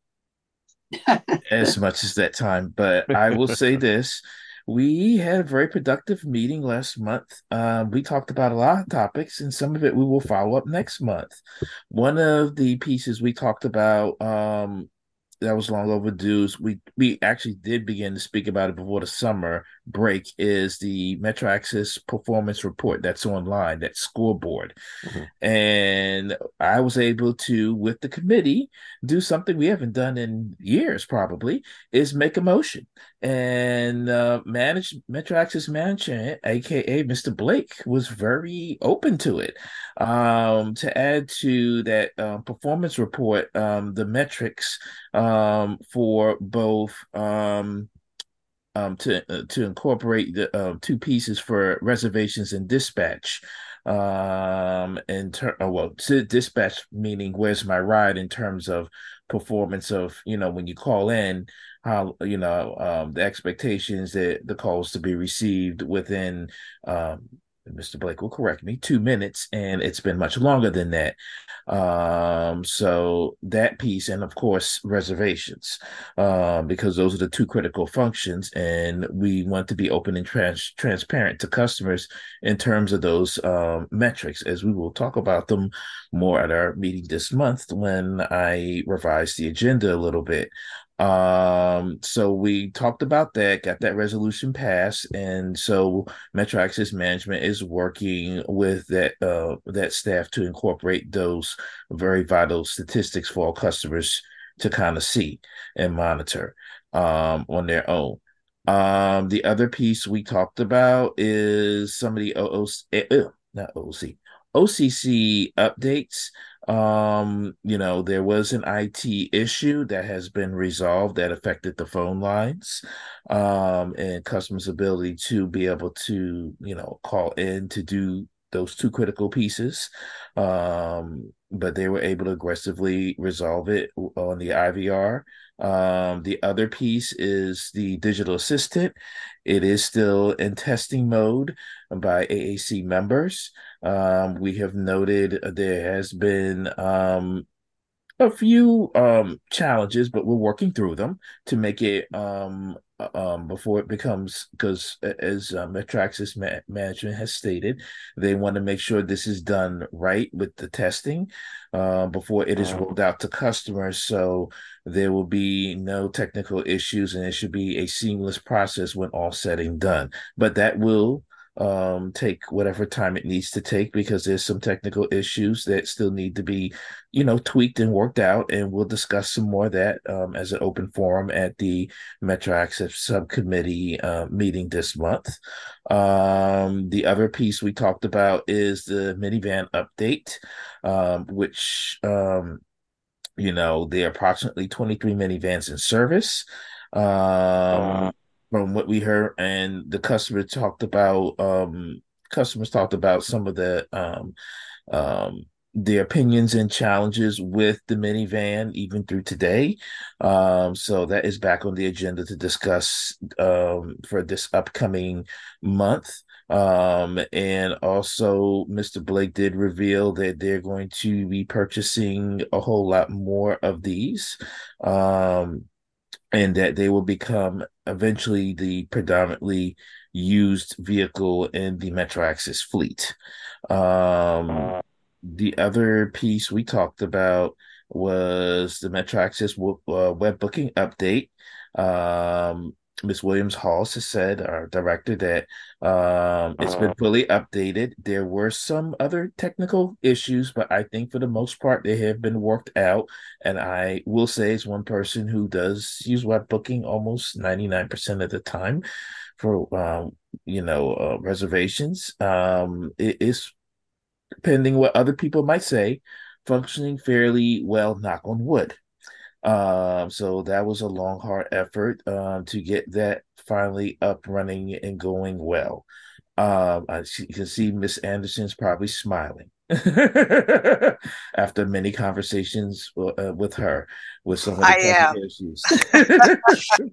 As much as that time, but I will say this. We had a very productive meeting last month. Um, we talked about a lot of topics, and some of it we will follow up next month. One of the pieces we talked about um, that was long overdue. We we actually did begin to speak about it before the summer break. Is the Metro Access performance report that's online, that scoreboard, mm-hmm. and I was able to, with the committee, do something we haven't done in years. Probably is make a motion and uh, manage Metro Access manager, aka Mister Blake, was very open to it. Um, to add to that uh, performance report, um, the metrics. Um, for both um, um, to uh, to incorporate the uh, two pieces for reservations and dispatch. Um, in ter- oh, well, to dispatch meaning where's my ride in terms of performance of, you know, when you call in, how, you know, um, the expectations that the calls to be received within um, Mister Blake will correct me, two minutes, and it's been much longer than that. Um, so that piece, and of course, reservations, um, because those are the two critical functions, and we want to be open and trans- transparent to customers in terms of those um, metrics, as we will talk about them more at our meeting this month when I revise the agenda a little bit. Um, so we talked about that, got that resolution passed, and so Metro Access Management is working with that uh that staff to incorporate those very vital statistics for all customers to kind of see and monitor um on their own. Um, the other piece we talked about is some of the O O C, uh, not O O C, O C C updates. Um, you know, there was an I T issue that has been resolved that affected the phone lines, um, and customers' ability to be able to, you know, call in to do those two critical pieces. Um, but they were able to aggressively resolve it on the I V R. Um, the other piece is the digital assistant. It is still in testing mode by A A C members. Um, we have noted there has been um, a few um, challenges, but we're working through them to make it um, um, before it becomes, because as uh, Metro Access Ma- Management has stated, they want to make sure this is done right with the testing uh, before it is rolled out to customers. So there will be no technical issues, and it should be a seamless process when all said and done. But that will um, take whatever time it needs to take because there's some technical issues that still need to be, you know, tweaked and worked out. And we'll discuss some more of that um, as an open forum at the Metro Access Subcommittee uh, meeting this month. Um, the other piece we talked about is the minivan update, um, which, um, you know, there are approximately twenty-three minivans in service. Um, from what we heard, and the customer talked about, um, customers talked about some of the um, um, their opinions and challenges with the minivan even through today. Um, so that is back on the agenda to discuss um, for this upcoming month. Um, and also, Mister Blake did reveal that they're going to be purchasing a whole lot more of these. Um, and that they will become eventually the predominantly used vehicle in the Metro Access fleet. Um, the other piece we talked about was the Metro Access w- uh, web booking update. Um, Miz Williams Halls has said, our director, that um, it's been fully updated. There were some other technical issues, but I think for the most part, they have been worked out. And I will say, as one person who does use web booking almost ninety-nine percent of the time for, um, you know, uh, reservations, um, it is, depending what other people might say, functioning fairly well, knock on wood. Um, so that was a long, hard effort um, to get that finally up running and going well. Um, I see, you can see Miss Anderson's probably smiling after many conversations uh, with her with some of the I technical am. issues.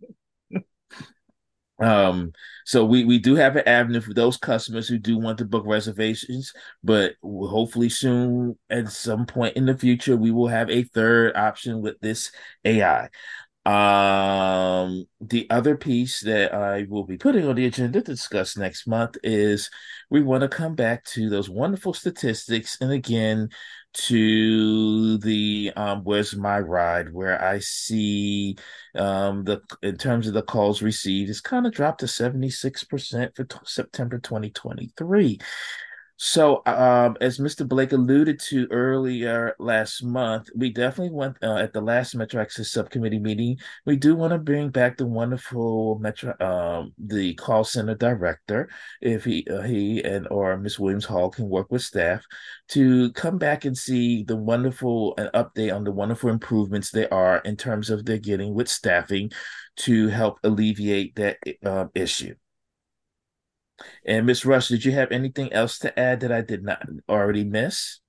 Um, so we we do have an avenue for those customers who do want to book reservations, but hopefully soon at some point in the future we will have a third option with this A I. Um, the other piece that I will be putting on the agenda to discuss next month is we want to come back to those wonderful statistics, and again to the um Where's My Ride, where I see um the in terms of the calls received, it's kind of dropped to seventy-six percent for t- September twenty twenty-three. So, um, as Mister Blake alluded to earlier last month, we definitely went uh, at the last Metro Access Subcommittee meeting. We do want to bring back the wonderful Metro, um, the call center director, if he, uh, he and or Miss Williams Hall can work with staff to come back and see the wonderful an update on the wonderful improvements there are in terms of they're getting with staffing to help alleviate that uh, issue. And Miss Rush, did you have anything else to add that I did not already miss?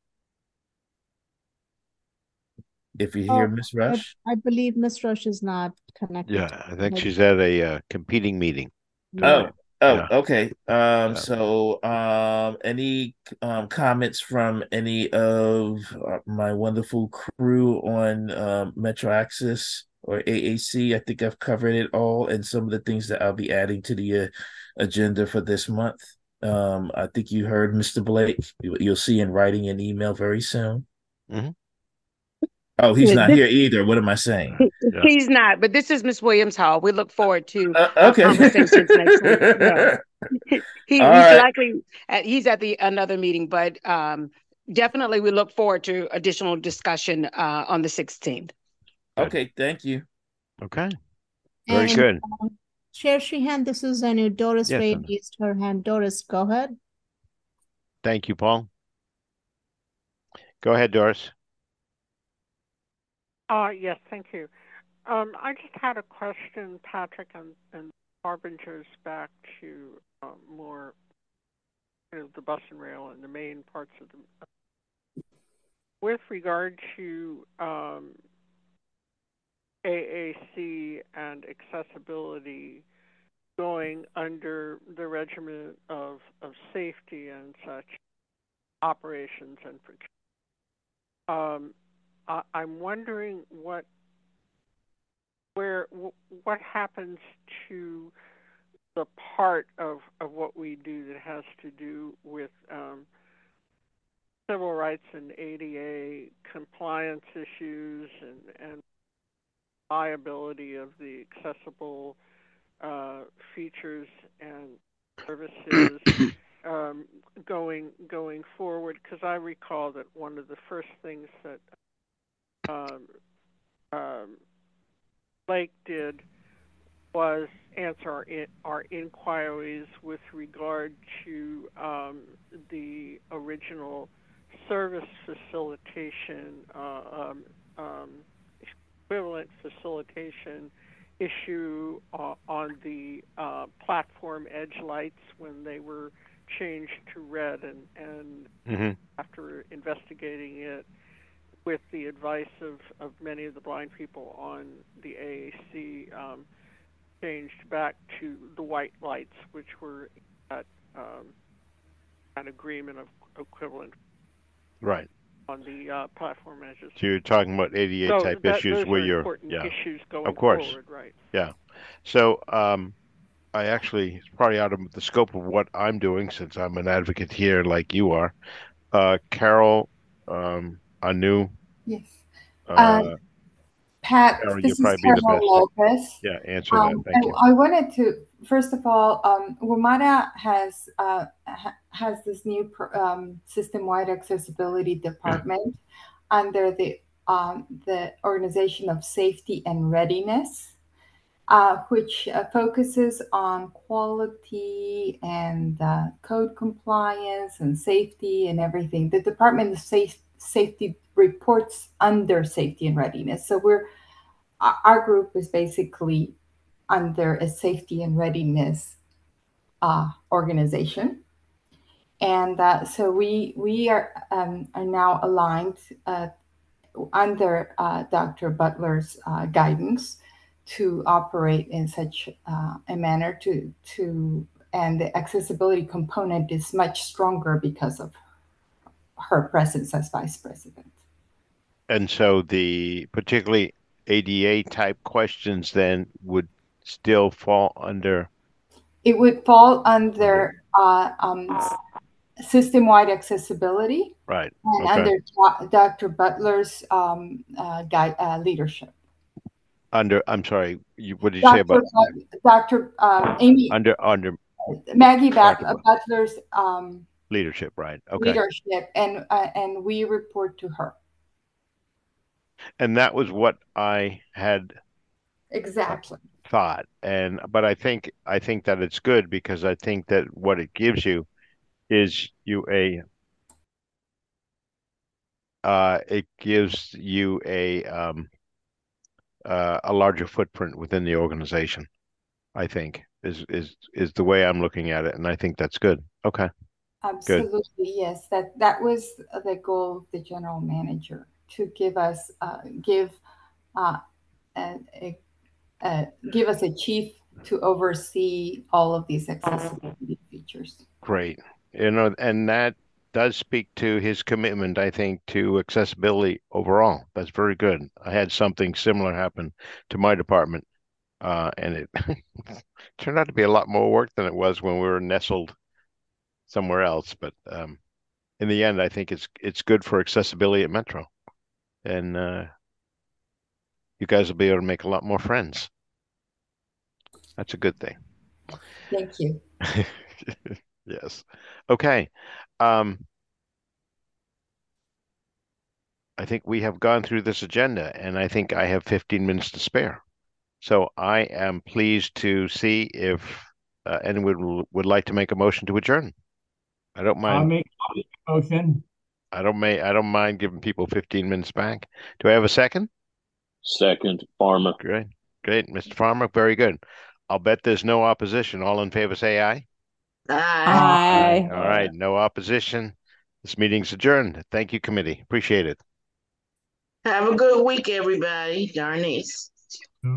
If you hear Oh, Miss I, Rush? I believe Miss Rush is not connected. Yeah, I think she's at a uh, competing meeting. Oh, tonight. oh, Yeah. okay. Um, Yeah. so um, any um comments from any of uh, my wonderful crew on um, Metro Access or A A C? I think I've covered it all, and some of the things that I'll be adding to the uh, agenda for this month. Um, I think you heard Mister Blake. You, you'll see in writing an email very soon. Mhm. Oh, he's Yeah, not this- here either. What am I saying? Yeah. He's not, but this is Miss Williams Hall. We look forward to Uh, our okay. conversations next week. Yeah. He, All he's right. likely at, he's at the another meeting, but um, definitely we look forward to additional discussion uh, on the sixteenth. Okay, thank you. Okay. Very And good. um, Chair Sheehan, this is Anu. Doris Yes, Ray Anu. raised her hand. Doris, go ahead. Thank you, Paul. Go ahead, Doris. Uh, yes, thank you. Um, I just had a question, Patrick, and, and Harbingers back to uh, more you know, the bus and rail and the main parts of the. With regard to um, A A C and accessibility going under the regimen of, of safety and such operations and procurement, um, I, I'm wondering what where what happens to the part of, of what we do that has to do with um, civil rights and A D A compliance issues and, and liability of the accessible uh, features and services um, going going forward. Because I recall that one of the first things that um, um, Blake did was answer our, in, our inquiries with regard to um, the original service facilitation, uh, um, um, equivalent facilitation issue uh, on the uh, platform edge lights when they were changed to red, and, and Mhm. after investigating it with the advice of, of many of the blind people on the A A C, um, changed back to the white lights, which were at um, an agreement of equivalent Right. on the uh, platform edges. So you're talking about A D A So type that, issues those where are you're, important yeah, issues going of course, forward, right? yeah. So um, I actually, it's probably out of the scope of what I'm doing since I'm an advocate here, like you are. Uh, Carol, um, Anu, Yes. uh, Um, Pat, Carol, you'll this is probably be the Carol best. Lopez. Yeah, answer that. Um, Thank you. I, I wanted to, first of all, um, WMATA has uh, ha has this new pro- um, system-wide accessibility department under the um, the Organization of Safety and Readiness, uh, which uh, focuses on quality and uh, code compliance and safety and everything. The Department of Safe, Safety reports under Safety and Readiness. So we're our our group is basically under a safety and readiness uh, organization. And uh, so we we are um, are now aligned uh, under uh, Doctor Butler's uh, guidance to operate in such uh, a manner to to and the accessibility component is much stronger because of her presence as vice president. And so the particularly A D A type questions then would still fall under, It would fall under uh, um, system-wide accessibility right, and okay, under Do- Doctor Butler's um, uh, guide, uh, leadership. under, I'm sorry, you, what did you say about, Doctor Doctor Um, Amy under, under Maggie Bat- Doctor Bu- Butler's um, leadership, right, okay. leadership, and uh, and we report to her. And that was what I had Exactly. thought. And but I think I think that it's good because I think that what it gives you is you a uh it gives you a um uh, a larger footprint within the organization, I think is is is the way I'm looking at it, and I think that's good. Okay. Good. Absolutely, yes. That that was the goal of the general manager, to give us uh, give uh, a, a, a give us a chief to oversee all of these accessibility features. Great. You know, and that does speak to his commitment, I think, to accessibility overall. That's very good. I had something similar happen to my department, uh, and it turned out to be a lot more work than it was when we were nestled somewhere else. But um, in the end, I think it's it's good for accessibility at Metro, and uh, you guys will be able to make a lot more friends. That's a good thing. Thank you. Yes. Okay. Um, I think we have gone through this agenda, and I think I have fifteen minutes to spare. So I am pleased to see if uh, anyone would, would like to make a motion to adjourn. I don't I'll mind. make a motion. I don't may. I don't mind giving people fifteen minutes back. Do I have a second? Second, Farmer. Great. Great. Mister Farmer, very good. I'll bet there's no opposition. All in favor, say aye. Aye. All right. No opposition. This meeting's adjourned. Thank you, committee. Appreciate it. Have a good week, everybody. Darnice.